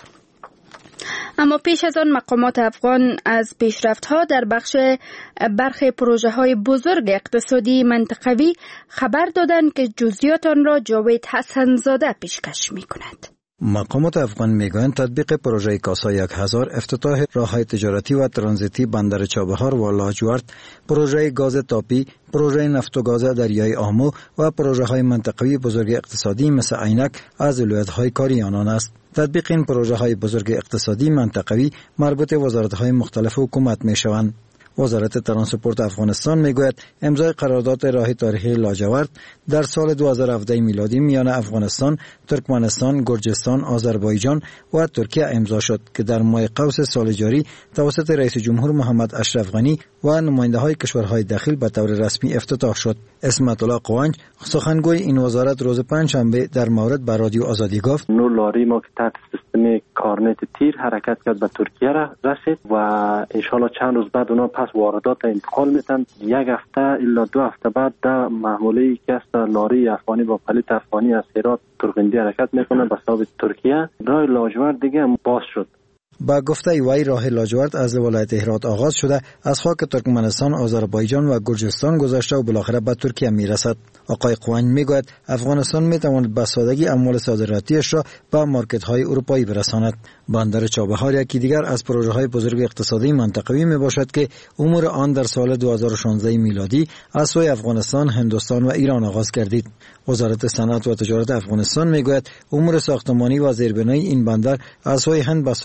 اما پیش از آن مقامات افغان از پیشرفت‌ها در برخی پروژه‌های بزرگ اقتصادی منطقوی خبر دادند که جزئیات آن را جاوید حسن‌زاده پیشکش می‌کند. مقامات افغان میگویند تطبیق پروژه کاسا 1000، افتتاح راه‌های تجارتی و ترانزیتی بندر چابهار و لاجورد، پروژه گاز تاپی، پروژه نفت و گاز دریای آمو و پروژه‌های منطقوی بزرگ اقتصادی مثل عینک از ولایت‌های کاری آنان است. تطبیق این پروژه‌های بزرگ اقتصادی منطقوی مربوط وزارت‌های مختلف حکومت می‌شوند. وزارت ترانسپورت افغانستان میگوید امضای قرارداد راه تاریخی لاجورد در سال 2017 میلادی میان افغانستان، ترکمنستان، گرجستان، آذربایجان و ترکیه امضا شد که در ماه قوس سال جاری توسط رئیس جمهور محمد اشرف غنی و نماینده‌های کشورهای داخل به طور رسمی افتتاح شد. اسمت الله قوانج سخنگوی این وزارت روز پنجشنبه در مورد به رادیو آزادی گفت: نو لاری ما که تحت سیستم کارنت تیر حرکت کرد به ترکیه رسید و ان شاءالله چند روز بعد اونا پس واردات انتقال میتن. 1 هفته الا 2 هفته بعد در محموله که است لاری افغانی با پلیت افغانی از هرات ترغندی حرکت میکنه به حساب ترکیه. راه لاجورد دیگه باز شد. با گفته وی راه لاجورد از ولایت هرات آغاز شده از خاک ترکمنستان، آذربایجان و گرجستان گذشته و بالاخره به ترکیه میرسد. آقای قوانج میگوید افغانستان میتواند به سادگی اموال صادراتیش را به مارکت‌های اروپایی برساند. بندر چابهار یکی دیگر از پروژه‌های بزرگ اقتصادی منطقوی میباشد که امور آن در سال 2016 میلادی از سوی افغانستان، هندوستان و ایران آغاز گردید. وزارت صنعت و تجارت افغانستان میگوید امور ساختمانی و زیربنایی این بندر از سوی هند به سرعت ادامه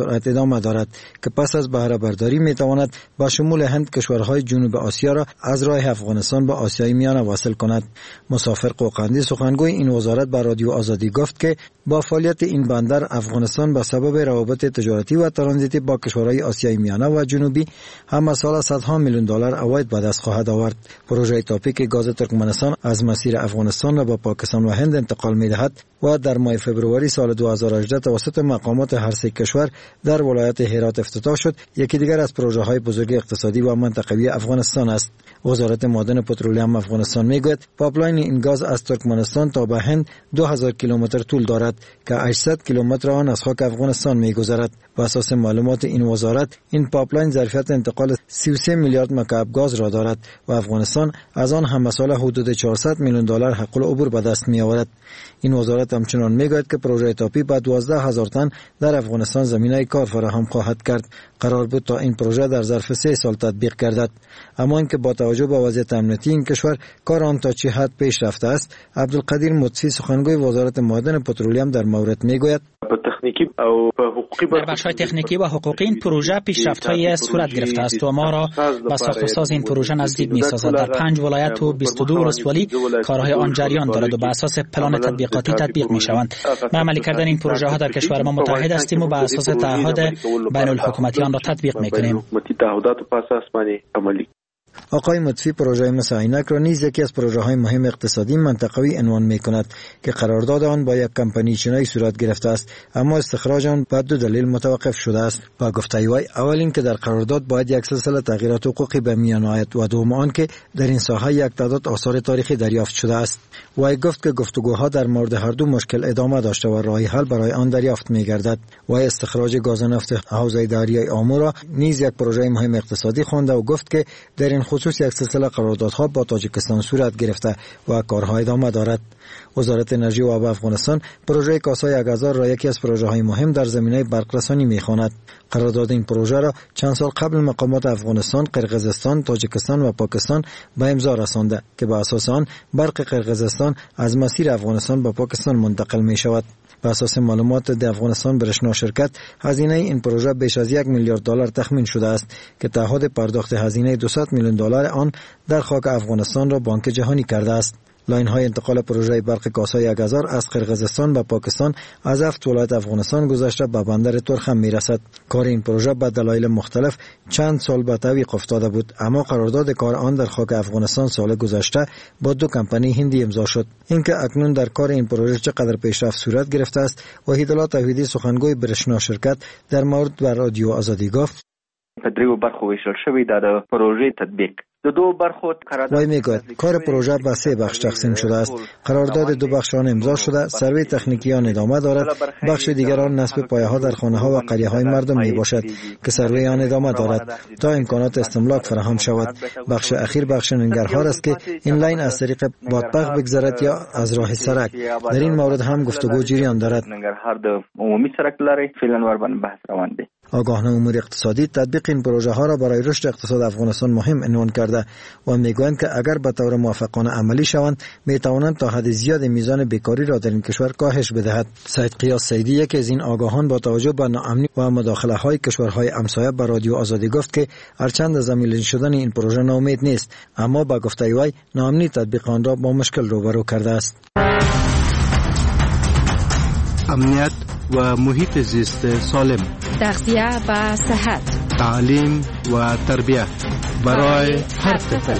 ادامه دارد که پس از بهره برداری می تواند با شمول هند کشورهای جنوب آسیا را از راه افغانستان به آسیای میانه واصل کند. مسافر قوقندی سخنگوی این وزارت به رادیو آزادی گفت که با فعالیت این بندر افغانستان به سبب روابط تجارتی و ترانزیتی با کشورهای آسیای میانه و جنوبی همه سال صدها میلیون دلار عواید به دست خواهد آورد. پروژه تاپیک گاز ترکمنستان از مسیر افغانستان را به پاکستان و هند انتقال می دهد و در ماه فوریه سال 2018 توسط مقامات هر سه کشور در ولایت هرات افتتاح شد. یکی دیگر از پروژه های بزرگ اقتصادی و منطقوی افغانستان است. وزارت معدن پترولیوم افغانستان میگوید پایپلاین این گاز از ترکمنستان تا به هند 2000 کیلومتر طول دارد که 800 کیلومتر آن از خاک افغانستان میگذرد. بر اساس معلومات این وزارت این پایپلاین ظرفیت انتقال 33 میلیارد مکعب گاز را دارد و افغانستان از آن هم سال حدود 400 میلیون دلار حق العبور به دست می آورد. این وزارت همچنان میگوید که پروژه تاپی با 12000 تن در افغانستان زمینه کار فراهم خواهد کرد. قرار بود تا این پروژه در ظرف 3 سال تطبیق گردد، اما اینکه با توجه به وضعیت امنیتی این کشور کار آن تا چه حد پیش رفته است، عبدالقدیر مطفی سخنگوی وزارت معدن پترولیوم در مورد میگوید در بخش‌های تکنیکی و حقوقی این پروژه پیشرفت‌های صورت گرفته است و ما را با ساخت و ساز این پروژه نزدیک می‌سازد. در 5 ولایت و 22 ولسوالی کارهای آن جریان دارد و بر اساس پلان تطبیقاتی تطبیق می‌شوند. به عملی کردن این پروژه ها در کشور ما متحد هستیم و بر اساس تعهد بین الحکومتی آن را تطبیق می‌کنیم. آقای مطفی پروژه مثل عینک را نیز یکی از پروژه های مهم اقتصادی منطقوی عنوان می کند که قرارداد آن با یک کمپانی چینی صورت گرفته است، اما استخراج آن به 2 دلیل متوقف شده است. با گفته وی اول این که در قرارداد باید یک سلسله تغییرات حقوقی به میان آید و دوم آن که در این ساحه یک تعداد آثار تاریخی دریافت شده است. وی گفت که گفتگوها در مورد هر دو مشکل ادامه داشته و راه حل برای آن دریافت می گردد. وی استخراج گاز نفت حوزه دریای آمو را نیز یک پروژه مهم اقتصادی خوانده و گفت که در این خصوص یک سلسله قراردادها با تاجیکستان صورت گرفته و کارها ادامه دارد. وزارت انرژی و آب افغانستان پروژه کاسای اگازار را یکی از پروژه های مهم در زمینه برقرسانی می‌خواند. قرارداد این پروژه را چند سال قبل مقامات افغانستان، قرقیزستان، تاجیکستان و پاکستان به امضا رسانده که به اساس آن برق قرقیزستان از مسیر افغانستان به پاکستان منتقل می شود. بر اساس معلومات د افغانستان برشنا شرکت هزینه این پروژه بیش از 1 میلیارد دلار تخمین شده است که تعهد پرداخت هزینه 200 میلیون دلار آن در خاک افغانستان را بانک جهانی کرده است. لاین های انتقال پروژه برق کاسای اگازار از قرقیزستان به پاکستان از 7 ولایت افغانستان گذشته به بندر ترخم میرسد. کار این پروژه به دلایل مختلف چند سال به تعویق افتاده بود، اما قرارداد کار آن در خاک افغانستان سال گذشته با 2 کمپانی هندی امضا شد. اینکه اکنون در کار این پروژه چقدر پیشرفت صورت گرفته است، وحید الله توحیدی سخنگوی برشنا شرکت در مورد بر رادیو آزادی گفت: دریو برخو ویشل شوی در پروژه تطبیق دو برخو وای میگوید کار پروژه به 3 بخش تقسیم شده است. قرارداد 2 بخش آن امضا شده، سروی تکنیکی آن ادامه دارد. بخش دیگر آن نصب پایه ها در خانه ها و قریه های مردم می باشد که سروی آن ادامه دارد تا امکانات استملاک فراهم شود. بخش اخیر بخش ننگرهار است که این لاین از طریق بادپخ بگذرد یا از راه سرک. در این مورد هم گفتگو جریان دارد. ننگرهار د عمومی سرک لري فعلا ور باندې بحث روان دی. آگاهان امور اقتصادی تطبیق این پروژه ها را برای رشد اقتصاد افغانستان مهم عنوان کرده و میگویند که اگر به طور موفقانه عملی شوند می توانند تا حد زیاد میزان بیکاری را در این کشور کاهش بدهد. سید قیاس سیدی یکی از این آگاهان با توجه به ناامنی و مداخله های کشورهای همسایه به رادیو آزادی گفت که هرچند از عملی شدن این پروژه ناامید نیست، اما با گفته وی ناامنی تطبیق آن را با مشکل روبرو کرده است. امنیت و محیط زیست سالم، تغذیه و صحت، تعلیم و تربیت برای هر طفل.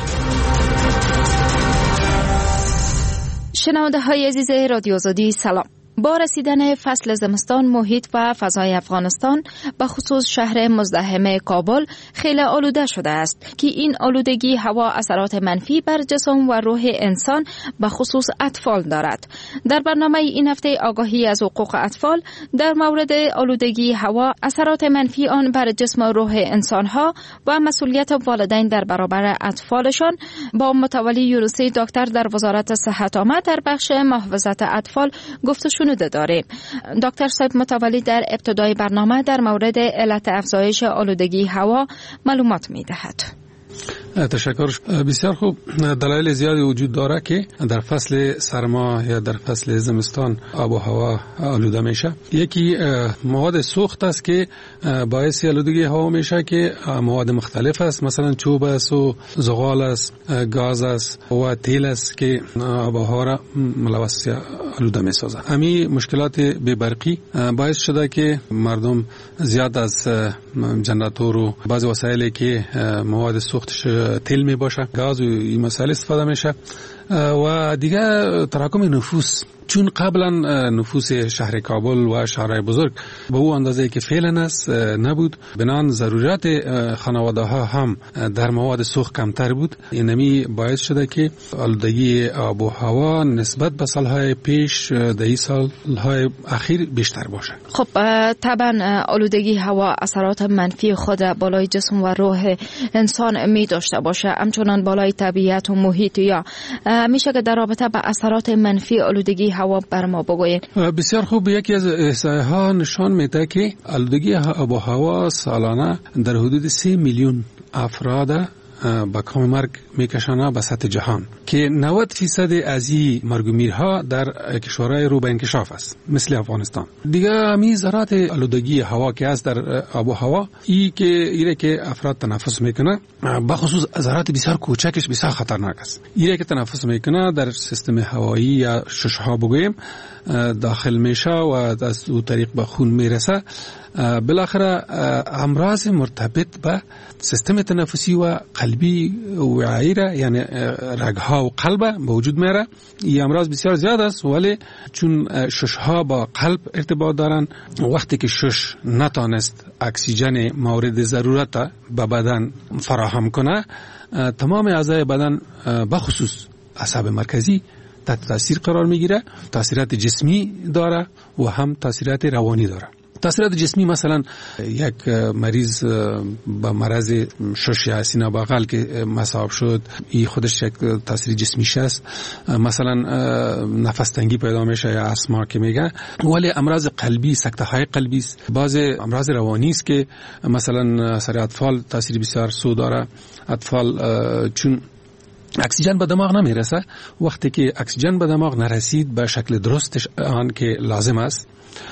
شنونده های عزیز رادیو آزادی سلام. با رسیدن فصل زمستان محیط و فضای افغانستان به خصوص شهر مزدحم کابل خیلی آلوده شده است که این آلودگی هوا اثرات منفی بر جسم و روح انسان به خصوص اطفال دارد. در برنامه این هفته آگاهی از حقوق اطفال در مورد آلودگی هوا، اثرات منفی آن بر جسم و روح انسانها و مسئولیت والدین در برابر اطفالشان با متولی یونسی دکتر در وزارت صحت عامه در بخش محافظت اطفال گفتگو داریم. دکتر صاحب متولی در ابتدای برنامه در مورد علت افزایش آلودگی هوا معلومات می دهد. تشکر. بسیار خوب. دلایل زیادی وجود داره که در فصل سرما یا در فصل زمستان آب و هوا آلوده میشه. یکی مواد سوخت است که باعث آلودگی هوا میشه که مواد مختلف است، مثلا چوب است و زغال است، گاز است و تیل است که آب و هوا را ملوث آلوده میسازه. همین مشکلات بی‌برقی باعث شده که مردم زیاد از جنراتور و بعض وسایلی که مواد سوختش تیل می باشه، گاز و این مسائل استفاده میشه. و دیگه تراکم نفوس، چون قبلا نفوس شهر کابل و شهرهای بزرگ به او اندازه که فعلا است نبود، بنان ضرورت خانواده ها هم در مواد سوخت کمتر بود. اینمی باعث شده که آلودگی آب و هوا نسبت به سالهای پیش در سالهای اخیر بیشتر باشه. خب طبعا آلودگی هوا اثرات منفی خود بالای جسم و روح انسان می داشته باشه، همچنان بالای طبیعت و محیط. یا میشه که در رابطه با اثرات منفی آلودگی هوا بر ما بگویید؟ بسیار خوب. یکی از احصایه‌ها نشان میده که آلودگی آب و هوا سالانه در حدود 3 میلیون افراد با کام مرگ میکشانه به سطح جهان، که 90% از این مرگ و میرها در کشورهای رو به انکشاف است، مثل افغانستان. دیگه همین ذرات آلودگی هوا که است در آب و هوا، ایره که افراد تنفس میکنه، به خصوص ذرات بسیار کوچکش بسیار خطرناک است. ایره که تنفس میکنه در سیستم هوایی یا ششها بگویم داخل میشه و از او طریق به خون میرسه. بالاخره امراض مرتبط به سیستم تنفسی و قلبی و عیره، یعنی رگها و قلب به وجود میاره. این امراض بسیار زیاد است، ولی چون ششها با قلب ارتباط دارن، وقتی که شش نتانست اکسیژن مورد ضرورت به بدن فراهم کنه، تمام اعضای بدن به خصوص اعصاب مرکزی تحت تاثیر قرار میگیره. تاثیرات جسمی داره و هم تاثیرات روانی داره. تاثیرات جسمی، مثلا یک مریض با مرض شش یا سینه بغل که مصاب شد، این خودش یک تاثیر جسمیش است. مثلا نفس تنگی پیدا میشه یا اسما که میگه. ولی امراض قلبی، سکته های قلبی است. بعض امراض روانی است که مثلا سر اطفال تاثیر بسیار سو داره. اطفال چون اکسیژن به دماغ نمیرسه، وقتی که اکسیژن به دماغ نرسید به شکل درستش آن که لازم است،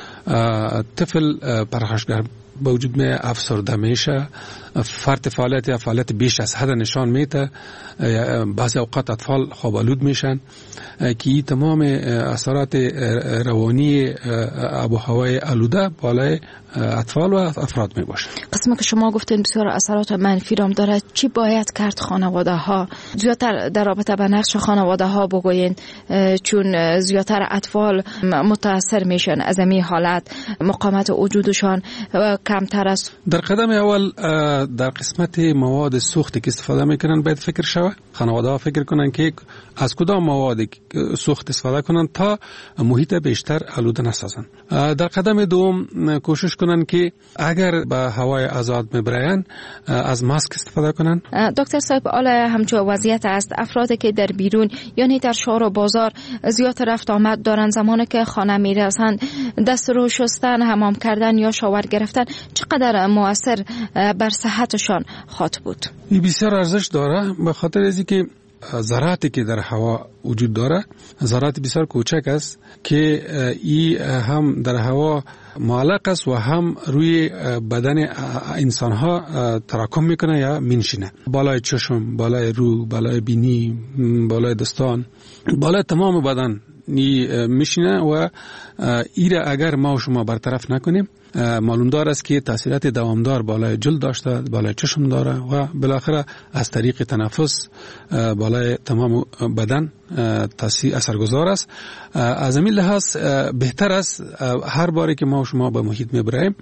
طفل پرخاشگر به وجود می افسرده میشه، فرط فعالیت بیش از حد نشان میده. بعضی اوقات اطفال خوابالود میشن که تمام اثرات روانی آب و هوای آلوده بالای اطفال و افراد می باشه. قسمی که شما گفتین بسیار اثرات منفی رام داره، چی باید کرد خانواده ها؟ زیادتر در رابطه با نقش خانواده ها بگوین، چون زیادتر اطفال متاثر میشن از این حالت، مقاومت وجودشان کمتر است. در قدم اول در قسمت مواد سوختی که استفاده میکنن باید فکر شود. خانواده ها فکر کنن که از کدام مواد سوخت استفاده کنن تا محیط بیشتر آلوده نسازن. در قدم دوم کوشش کنن که اگر به هوای آزاد میبرن از ماسک استفاده کنن. دکتر صاحب، حالا همچون وضعیت است، افرادی که در بیرون یعنی در شهر و بازار زیاد رفت آمد دارن، زمانی که خانه میرسن دست رو شستن، حمام کردن یا شاور گرفتن چقدر مؤثر بر صحتشان خواهد بود؟ این بسیار ارزش داره، به خاطر از که ذراتی که در هوا وجود داره ذرات بسیار کوچک است که این هم در هوا معلق است و هم روی بدن انسان ها تراکم میکنه یا مینشینه. بالای چشم، بالای رو، بالای بینی، بالای دستان، بالای تمام بدن میشینه و ایره اگر ما و شما برطرف نکنیم معلوم دار است که تاثیرات دوامدار بالای جلد داشته، بالای چشم داره و بالاخره از طریق تنفس بالای تمام بدن تاثیر اثرگذار است. از این لحاظ بهتر است هر باری که ما و شما به محیط میبریم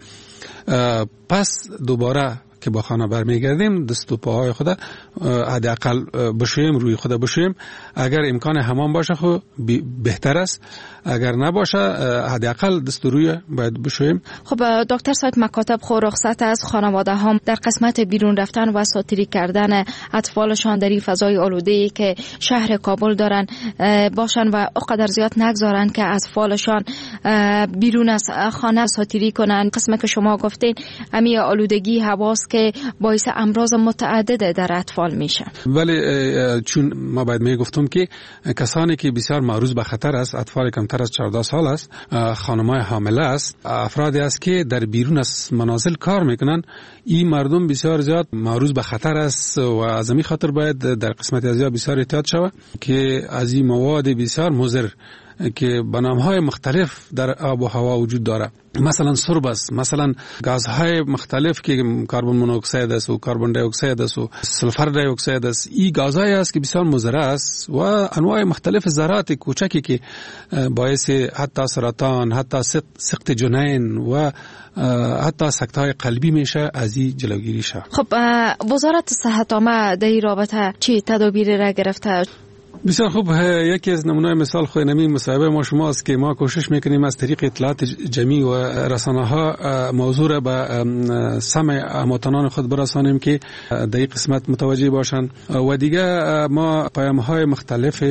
پس دوباره که با خانه برمیگردیم دست و پاهای خود حداقل بشویم، روی خود بشویم. اگر امکان حمام باشه خب بهتر است، اگر نباشه حداقل دست و روی باید بشویم. خب دکتر صاحب، مکاتب خو رخصت از خانواده هم در قسمت بیرون رفتن و ساتیری کردن اطفالشان در این فضای آلوده‌ای که شهر کابل دارن باشن و اقدر زیاد نگذارن که اطفالشان بیرون از خانه ساتیری کنن. قسمت که شما گفتین امی آلودگی هواست که باعث امراض متعدد در اطفال میشه. ولی چون ما باید میگفتم که کسانی که بسیار معرض به خطر است، اطفال کمتر از 14 سال است، خانم‌های حامله است، افرادی است که در بیرون از منازل کار میکنن، این مردم بسیار زیاد معرض به خطر است و از همین خاطر باید در قسمت از بسیار احتیاط شود که از این مواد بسیار مضر که به نام‌های مختلف در آب و هوا وجود داره، مثلا سرب است، مثلا گازهای مختلف که کربن مونوکسید است و کربن دی اکسید است و سلفر دی اکسید است، این گازهای است که بسیار مضر است و انواع مختلف ذرات کوچکی که باعث حتی سرطان، حتی سقط جنین و حتی سکته‌های قلبی میشه، از این جلوگیری شه. خب وزارت صحت عامه در این رابطه چی تدابیری را گرفته؟ بسیار خوب. یکی از نمونه مثال خود نمی مصاحبه ما شماست که ما کوشش میکنیم از طریق اطلاعات جمعی و رسانه ها موضوع را به سمع هموطنان خود برسانیم که در این قسمت متوجه باشند و دیگه ما پیام های مختلف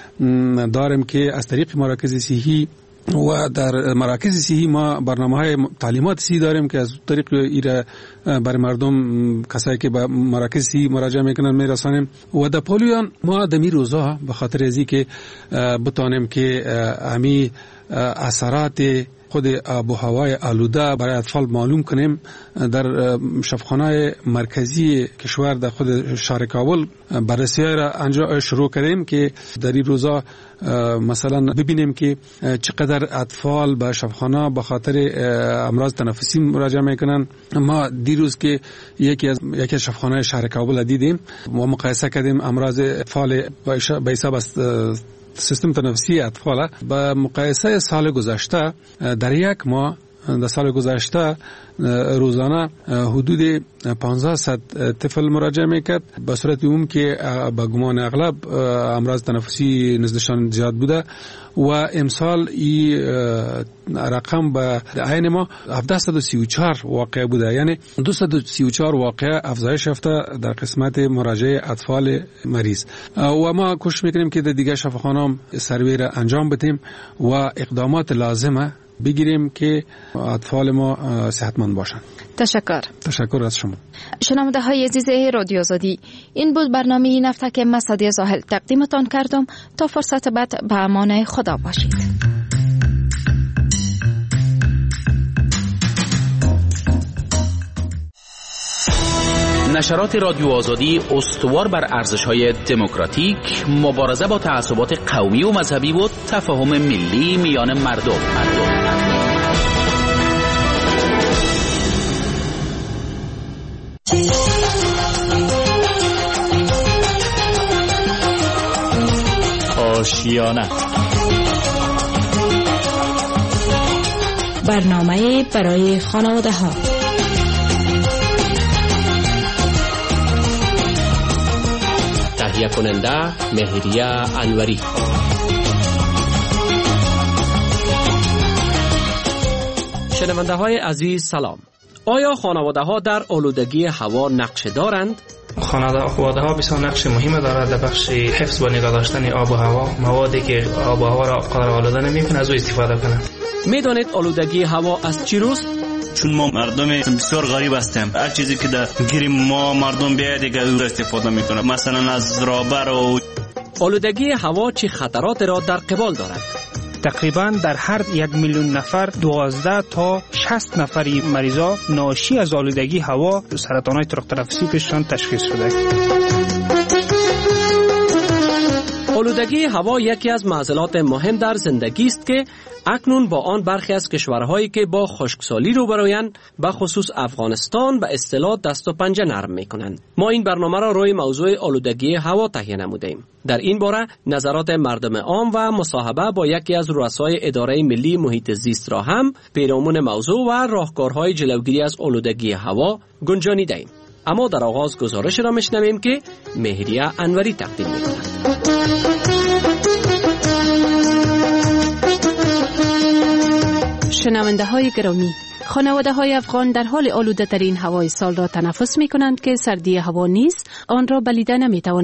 داریم که از طریق مراکز صحی و در مراکز صحی ما برنامه‌های تعلیمات صحی داریم که از طریق ایره برای مردم کسایی که به مراکز صحی مراجعه میکنن میرسانیم و در پولیو ما در می روزا به خاطر ازی که بتانیم که همی اثرات خود آب و هوای آلوده برای اطفال معلوم کنیم، در شفاخانه مرکزی کشور در خود شهر کابل بررسی‌های را شروع کردیم که در این روزا مثلا ببینیم که چقدر اطفال به شفاخانه به خاطر امراض تنفسی مراجعه میکنن. ما دیروز که یکی از شفاخانه شهر کابل دیدیم و مقایسه کردیم امراض اطفال به حساب سیستم تنفسی اطفال با مقایسه سال گذشته، در یک ماه در سال گذشته روزانه حدود 1500 طفل مراجعه میکرد به صورت عموم که با گمان اغلب امراض تنفسی نزدشان زیاد بوده و امسال این رقم به عین ما 734 واقعه بوده، یعنی 234 واقعه افزایش یافته در قسمت مراجعه اطفال مریض و ما کوشش میکنیم که در دیگه شفاخانه‌ها سروی را انجام بدیم و اقدامات لازمه بگیریم که اطفال ما صحتمند باشند. تشکر از شما. شنونده های عزیز رادیو آزادی، این بود برنامه این هفته که من سعدیه زاهل تقدیمتان کردم. تا فرصت بعد به امان خدا باشید. نشرات رادیو آزادی استوار بر ارزش‌های دموکراتیک، مبارزه با تعصبات قومی و مذهبی و تفاهم ملی میان مردم. آشیانه، برنامه برای خانواده ها. تهیه کننده مهریه انوری. شنونده های عزیز سلام. آیا خانواده ها در آلودگی هوا نقش دارند؟ خانواده ها بسیار نقش مهم دارد در بخش حفظ و نگاه داشتن آب و هوا. موادی که آب و هوا را قدر آلوده نمی‌کنه از او استفاده کنند. میدانید آلودگی هوا از چی روست؟ چون ما مردم بسیار غریب هستیم، هر چیزی که در گیریم ما مردم بیاید دیگه او استفاده میکنه، مثلا از رابر و آلودگی هوا چه خطرات را در قبال دارد؟ تقریبا در هر 1 میلیون نفر 12 تا 60 نفری مریضا ناشی از آلودگی هوا سرطان‌های طرق تنفسی پیششان تشخیص شده. آلودگی هوا یکی از معضلات مهم در زندگی است که اکنون با آن برخی از کشورهایی که با خشکسالی روبرویند، به خصوص افغانستان به اصطلاح دست و پنجه نرم میکنند. ما این برنامه را روی موضوع آلودگی هوا تهیه نمودیم. در این باره نظرات مردم عام و مصاحبه با یکی از رؤسای اداره ملی محیط زیست را هم پیرامون موضوع و راهکارهای جلوگیری از آلودگی هوا گنجانیدیم. اما در آغاز گزارش را میشنویم که مهریه انوری تقدیم میکند. شنونده های گرامی، خانواده های افغان در حال آلوده ترین هوای سال را تنفس می کنند که سردی هوا نیز آن را بلیده نمی تواند.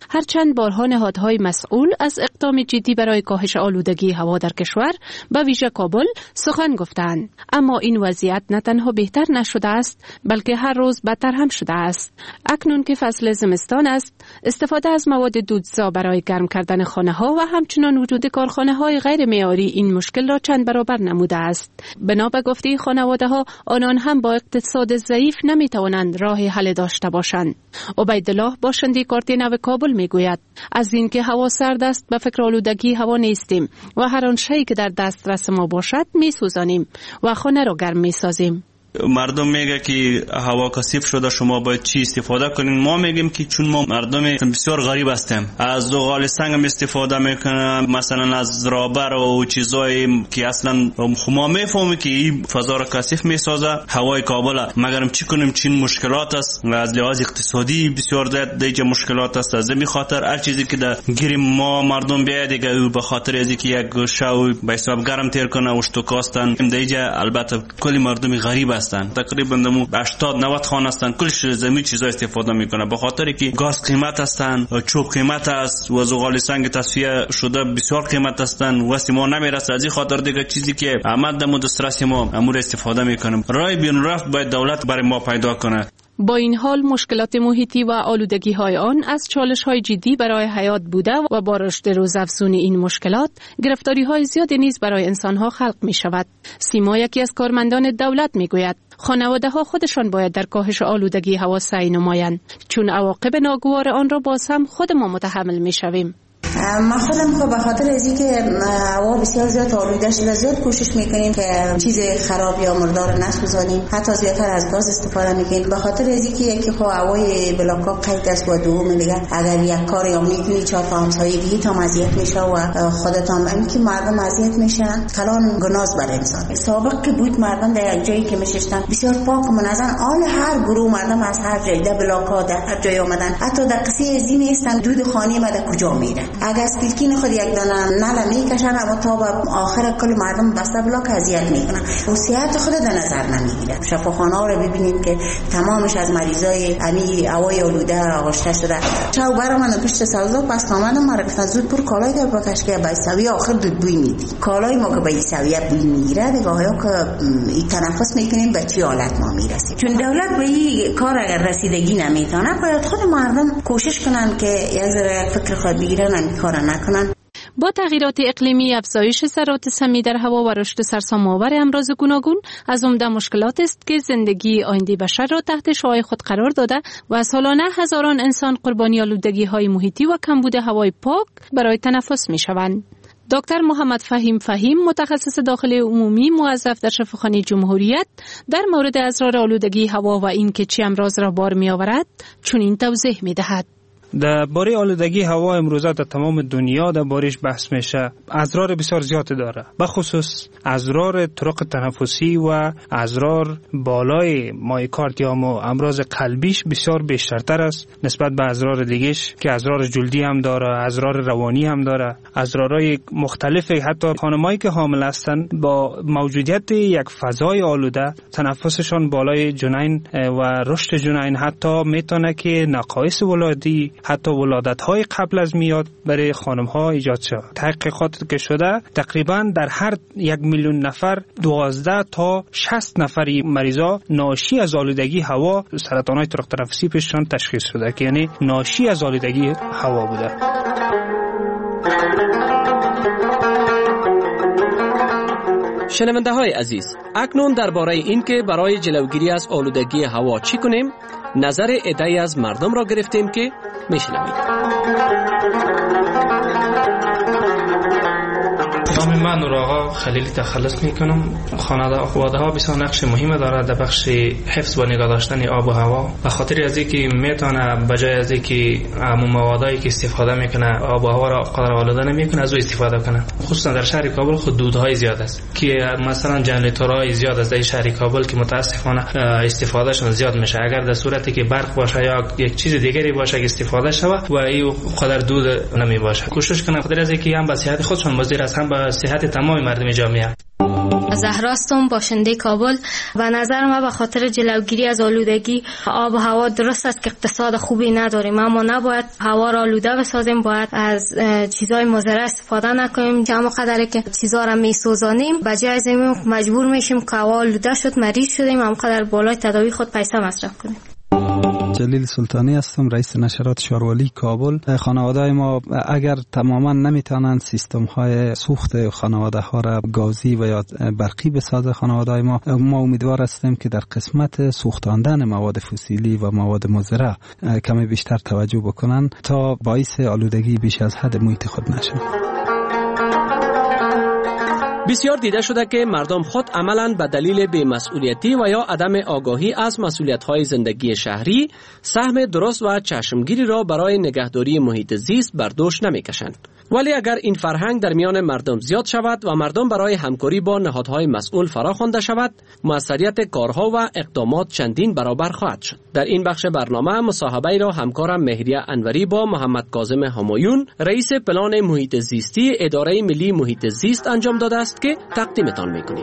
هرچند بارها نهادهای مسئول از اقدام جدی برای کاهش آلودگی هوا در کشور به ویژه کابل سخن گفتند، اما این وضعیت نه تنها بهتر نشده است بلکه هر روز بدتر هم شده است. اکنون که فصل زمستان است، استفاده از مواد دودزا برای گرم کردن خانه ها و همچنان وجود کارخانه های غیر معیاری این مشکل را چند برابر نموده است. بنا به گفته خانواده ها، آنان هم با اقتصاد ضعیف نمی توانند راه حل داشته باشند. عبیدالله باشنده کارت نو کابل می گوید از اینکه هوا سرد است به فکر آلودگی هوا نیستیم و هر آن شیء که در دسترس ما باشد می سوزانیم و خانه را گرم می سازیم. مردم میگه که هوا کثیف شده، شما باید چی استفاده کنین؟ ما میگیم که چون ما مردم بسیار غریب هستیم، از زغال سنگ هم استفاده میکنیم، مثلا از رابر و چیزایی که اصلا ما میفهمیم که این فضا را کثیف میسازه هوای کابل. مگرم چی کنیم؟ چین مشکلات است و از لحاظ اقتصادی بسیار دیگه مشکلات است. از این خاطر هر چیزی که در گیریم ما مردم بیاید دیگه به خاطر از اینکه یک شو به حساب گرم تیر کنه و شتوکاستن دیگه، البته کلی مردم غریب تقریبا 80-90 خانه هستن، کلش زمین چیزا استفاده میکنه به خاطر که گاز قیمت هستن، چوب قیمت است و زغال سنگ تصفیه شده بسیار قیمت هستن و ما نمیرسه. از این خاطر دیگه چیزی که آمد در دسترس ما امور استفاده میکنیم. راه بیرون رفت باید دولت برای ما پیدا کنه. با این حال مشکلات محیطی و آلودگی های آن از چالش های جدی برای حیات بوده و با رشد روزافزون این مشکلات گرفتاری های زیادی نیز برای انسان ها خلق می شود. سیما یکی از کارمندان دولت می گوید خانواده ها خودشان باید در کاهش آلودگی هوا سعی نمایند، چون عواقب ناگوار آن را باز هم خود ما متحمل می شویم. ما خودم به خاطر از اینکه هوا بسیار زیاد آلوده شده زیاد کوشش میکنیم که چیز خراب یا مردار نسوزانیم، حتی زیادتر از گاز استفاده میکنیم به خاطر از اینکه یکی خو هوای بلاکا قید است و دوم دیگه اگر یک کار یا میکنی 4 تا همسایه دیگه تا اذیت میشه و خودت هم اینکه مردم اذیت میشن کلان گناز بر انسان. سابق که بود مردم در یک جایی که میشستن بسیار پاک و منظم، آل هر گروه مردم از هر جای در بلاکا در هر جای اومدن، حتی در قصه ازی هستن دود خانه ما در کجا میره، اگر سپیلکین خود یک دانه نل میکشن اما تا به آخر کل مردم بسته بلاک اذیت میکنن و صحت خود در نظر نمیگیره. شفاخانه ها رو ببینید که تمامش از مریضای امی هوای آلوده آغشته شده. چاو برام من پشت سوزا پس آمدم ما گفتن زود پر کالای در بکش که به سویه آخر دود بوی میدی. کالای ما که به سویه بوی میگیره دیگه آیا که این تنفس میکنیم به چی حالت ما میرسیم. چون دولت به این کار اگر رسیدگی نمیتونه باید خود مردم کوشش کنن که یک ذره فکر خود بگیرن کار نکنن. با تغییرات اقلیمی، افزایش ذرات سمی در هوا و رشد سرسام‌آور امراض گوناگون از عمده مشکلات است که زندگی آینده بشر را تحت شعاع خود قرار داده و سالانه هزاران انسان قربانی آلودگی‌های محیطی و کمبود هوای پاک برای تنفس می‌شوند. دکتر محمد فهیم متخصص داخلی عمومی موظف در شفاخانه جمهوریت در مورد اسرار آلودگی هوا و اینکه چه امراض را بار می‌آورد چنین توضیح می‌دهد. در باره آلودگی هوا امروزه در تمام دنیا در بارش بحث میشه. اضرار بسیار زیادی داره، به خصوص اضرار طرق تنفسی و اضرار بالای مایوکاردیوم و امراض قلبیش بسیار بیشترتر است نسبت به اضرار دیگهش که اضرار جلدی هم داره، اضرار روانی هم داره، اضرارهای مختلف. حتی خانمایی که حامل هستن با موجودیت یک فضای آلوده تنفسشان بالای جنین و رشد جنین حتی میتونه که نقایص ولادی حتی ولادت‌های قبل از میاد برای خانم‌ها ایجاد شد. تحقیقات که شده تقریباً در هر 1 میلیون نفر 12 تا 60 نفری مریضا ناشی از آلودگی هوا سرطان‌های طرق تنفسی پیششان تشخیص شده که یعنی ناشی از آلودگی هوا بوده. شنونده های عزیز، اکنون درباره این که برای جلوگیری از آلودگی هوا چی کنیم نظر عده‌ای از مردم را گرفتیم که میشنوید. نام من نور آقا خلیلی تخلص میکنم. خانواده ها بسیار نقش مهم دارد در بخش حفظ و نگاه داشتن آب و هوا، به خاطر از اینکه میتونه بجای از اینکه موادایی که استفاده میکنه آب و هوا را قدر آلوده نمیکنه از او استفاده کنه. خصوصا در شهر کابل خود دودهای زیاد است که مثلا جنراتورهای زیاد است در شهر کابل که متاسفانه استفادهشون زیاد میشه. اگر در صورتی که برق باشه یا یک چیز دیگری باشه که استفاده شود و این قدر دود نمی باشه، کوشش کنه خاطر از اینکه هم به صحت خودشون مضر است هم به صحت تمام مردم جامعه. زهراستم، باشنده کابل. به نظر من به خاطر جلوگیری از آلودگی آب و هوا درست است که اقتصاد خوبی نداریم، اما نباید هوا را آلوده بسازیم. باید از چیزهای مضر استفاده نکنیم. که اما قدری که چیزا را میسوزانیم به جای از این مجبور میشیم که هوا آلوده شد مریض شدیم، هم قدر بالای تداوی خود پیسه مصرف کنیم. جلیل سلطانی هستم، رئیس نشرات شاروالی کابل. خانواده ما اگر تماما نمیتونند سیستم های سوخت خانواده ها را گازی و یا برقی بسازه خانواده ما امیدوار هستیم که در قسمت سوختاندن مواد فسیلی و مواد مضر کمی بیشتر توجه بکنن تا باعث آلودگی بیش از حد محیط خود نشه. بسیار دیده شده که مردم خود عملاً به دلیل بی‌مسئولیتی و یا عدم آگاهی از مسئولیت‌های زندگی شهری سهم درست و چشمگیری را برای نگهداری محیط زیست بر دوش نمی‌کشند. ولی اگر این فرهنگ در میان مردم زیاد شود و مردم برای همکاری با نهادهای مسئول فراخوانده شود، موثریت کارها و اقدامات چندین برابر خواهد شد. در این بخش برنامه مصاحبه را همکارم مهریه انوری با محمد کاظم همایون، رئیس پلان محیط زیستی اداره ملی محیط زیست انجام داده است که تقدیمتان می‌کنیم.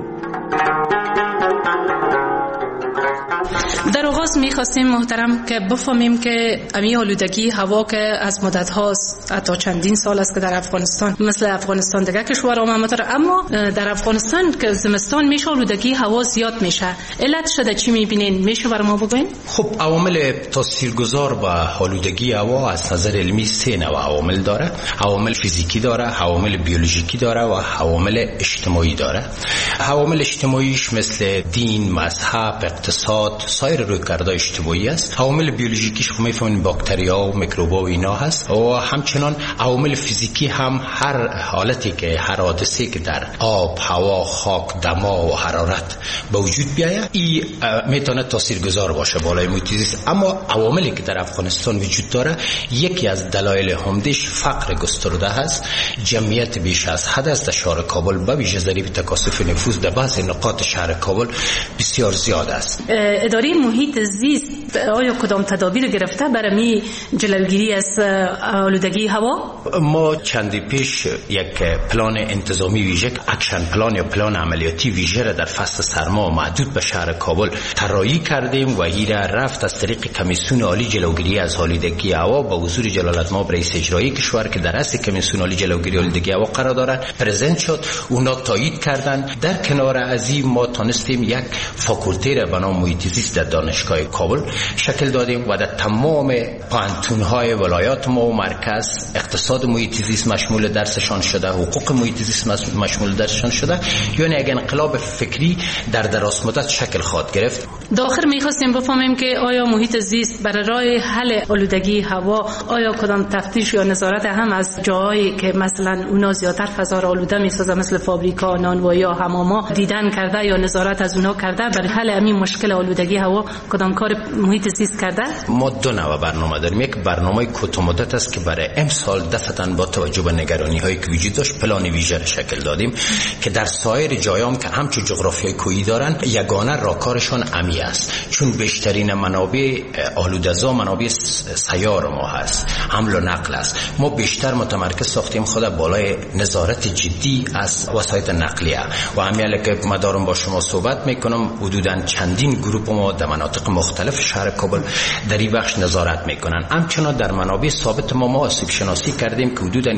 در آغاز می‌خواستیم محترم که بفهمیم که امی آلودگی هوا که از مدت هاست، حتی چندین سال است که در افغانستان مثل افغانستان دیگه کشور ممتر، اما در افغانستان که زمستان میشه آلودگی هوا زیاد میشه. علت شده چی میبینین؟ میشه بر ما بگوین؟ خب عوامل تاثیرگذار به آلودگی هوا از نظر علمی 3 نوع عوامل داره. عوامل فیزیکی داره، عوامل بیولوژیکی داره و عوامل اجتماعی داره. عوامل اجتماعیش مثل دین، مذهب، اقتصاد، سایر رویکردهای اجتماعی است. عوامل بیولوژیکیش خب میفهمین باکتریا و میکروبا و اینا هست و همچنان عوامل فیزیکی هم هر حالتی که هر حادثه‌ای که در آب، هوا، خاک، دما و حرارت به وجود بیاید این میتونه تاثیرگذار باشه بالای محیط زیست. اما عواملی که در افغانستان وجود داره، یکی از دلایل عمده‌اش فقر گسترده هست. جمعیت بیش از حد است در شهر کابل به ویژه ضریب تکاثف نفوس در بعضی نقاط شهر کابل بسیار زیاد است. اداره محیط زیست آیا کدام تدابیر گرفته برای جلوگیری از آلودگی هوا؟ ما چندی پیش یک پلان انتظامی ویژه، اکشن پلان یا پلان عملیاتی ویژه را در فصل سرما محدود به شهر کابل طراحی کردیم و این رفت از طریق کمیسیون عالی جلوگیری از آلودگی هوا با حضور جلالتمآب رئیس اجرایی کشور که در رأس کمیسیون عالی جلوگیری آلودگی هوا قرار دارد پرزنت شد. اونا تایید کردند. در کنار از این ما تونستیم یک فاکولته را به نام محیط زیست در دانشگاه کابل شکل دادیم و در تمام پانتون‌های ولایات ما و مرکز اقتصاد محیط زیست مشمول درسشان شده، حقوق محیط زیست مشمول درسشان شده. یعنی یک انقلاب فکری در دراز مدت شکل خواهد گرفت. داخل می‌خواستیم بفهمیم که آیا محیط زیست برای راه حل آلودگی هوا آیا کدام تفتیش یا نظارت هم از جاهایی که مثلا اونا زیادتر فضا را آلوده می‌سازه مثل فابریکا، نانوایی یا حماما دیدن کرده یا نظارت از اونا کرده برای حل همین مشکل آلودگی هوا کدام کار محیط زیست کرده؟ ما 2 نوع برنامه داریم. یک برنامه کوتاه مدت است که برای امسال دفعتاً با توجه به نگرانی‌هایی که وجود داشت پلان ویژه شکل دادیم که در سایر جایام که همچون جغرافیای کوهی دارن یگانه راهکارشان امی است، چون بیشترین منابع آلوده‌زا منابع سیار ما هست، حمل و نقل است. ما بیشتر متمرکز ساختیم خود بالای نظارت جدی از وسایل نقلیه و همین که ما دارم با شما صحبت میکنم حدوداً چندین گروه ما در مناطق مختلف شهر کابل در این بخش نظارت میکنن. همچنان در منابع ثابت ما آسیب شناسی کردیم که حدوداً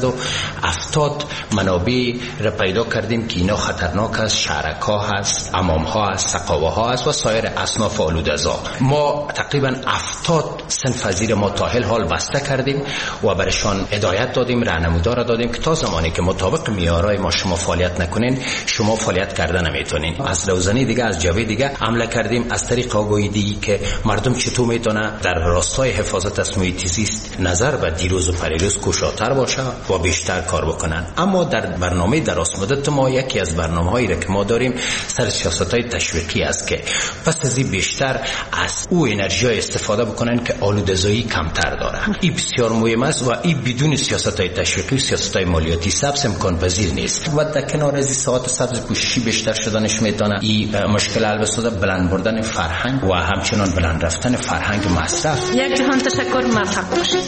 170 منابع را پیدا کردیم که اینا خطرناک است، شهرک‌ها هست، حمام‌ها هست، سقاوه‌ها هست و سایر اصناف آلوده‌زا. ما تقریباً 70 صنف وزیر ما تا حال بسته کردیم و برشان هدایت دادیم، راهنمودار دادیم که تا زمانی که مطابق معیارهای ما شما فعالیت نکنین شما فعالیت کردن نمیتونین. از روزنی دیگه از جبهه دیگه عمل کردیم از طریق آگاهی دیگه که مردم چطور میتونه در راستای حفاظت از محیط زیست نظر به دیروز و پریروز کوشاتر باشه و بیشتر کار بکنن. اما در برنامه درازمدت ما یکی از برنامه‌هایی را که ما داریم سر سیاست‌های تشویقی است که پس از این بیشتر از او انرژی استفاده بکنن که آلوده‌زایی کمتر داره. این بسیار مهم است و این بدون سیاست‌های تشویقی و سیاست‌های مالیاتی سبز امکان پذیر نیست. و در کنار از ساعت سبز پوششی بیشتر شدنش میتونه این مشکل حل بشه. بلند بردن فرهنگ و همچنان بلند رفتن فرهنگ مصرف. یک جهان تشکر، موفق باشید.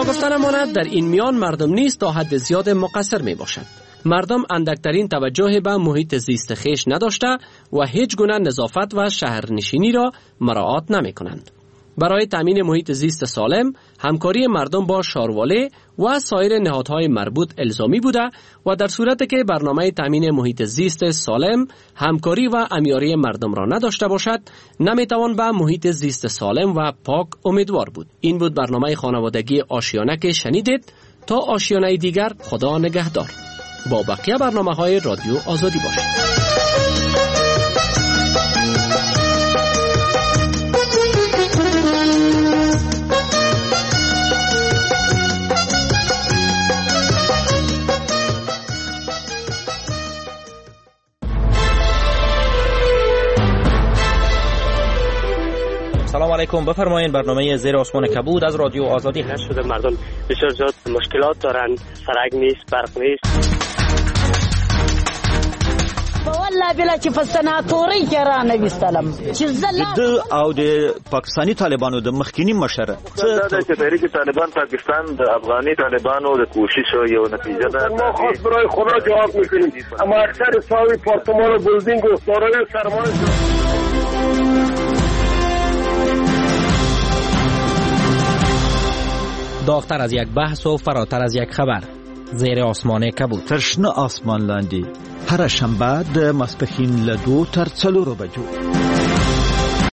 ناگفتن ماند در این میان مردم نیز تا حد زیاد مقصر می باشد. مردم اندکترین توجه به محیط زیست خیش نداشته و هیچ گونه نظافت و شهرنشینی را مراعات نمی کنند. برای تامین محیط زیست سالم، همکاری مردم با شارواله و سایر نهادهای مربوط الزامی بوده و در صورتی که برنامه تامین محیط زیست سالم همکاری و امیاری مردم را نداشته باشد، نمیتوان به محیط زیست سالم و پاک امیدوار بود. این بود برنامه خانوادگی آشیانه که شنیدید. تا آشیانه دیگر، خدا نگهدار. با بقیه برنامه‌های رادیو آزادی باشید. سلام علیکم. بفرمایید. برنامه زیر آسمان کبود از رادیو آزادی هست. شده مردم بسیار زیاد مشکلات دارن، سرک نیست، برق نیست. والله بلا چې فسناتوري کرا نبی سلام چې زلا او د پاکستانی طالبانو د مخکینی مشر چې تحریک طالبان پاکستان د افغاني طالبانو د کوشش یو نتیجه ده. ما خاص برای خدا جواب میکنیم. اما اکثر ساوی پارتمان و بلدینگ و دارای سرمایه داغتر از یک بحث و فراتر از یک خبر. زیر آسمان کبود. ترشنه آسمان لاندی. هر شنبه د ماسپښین له 2 تر 4 بجو.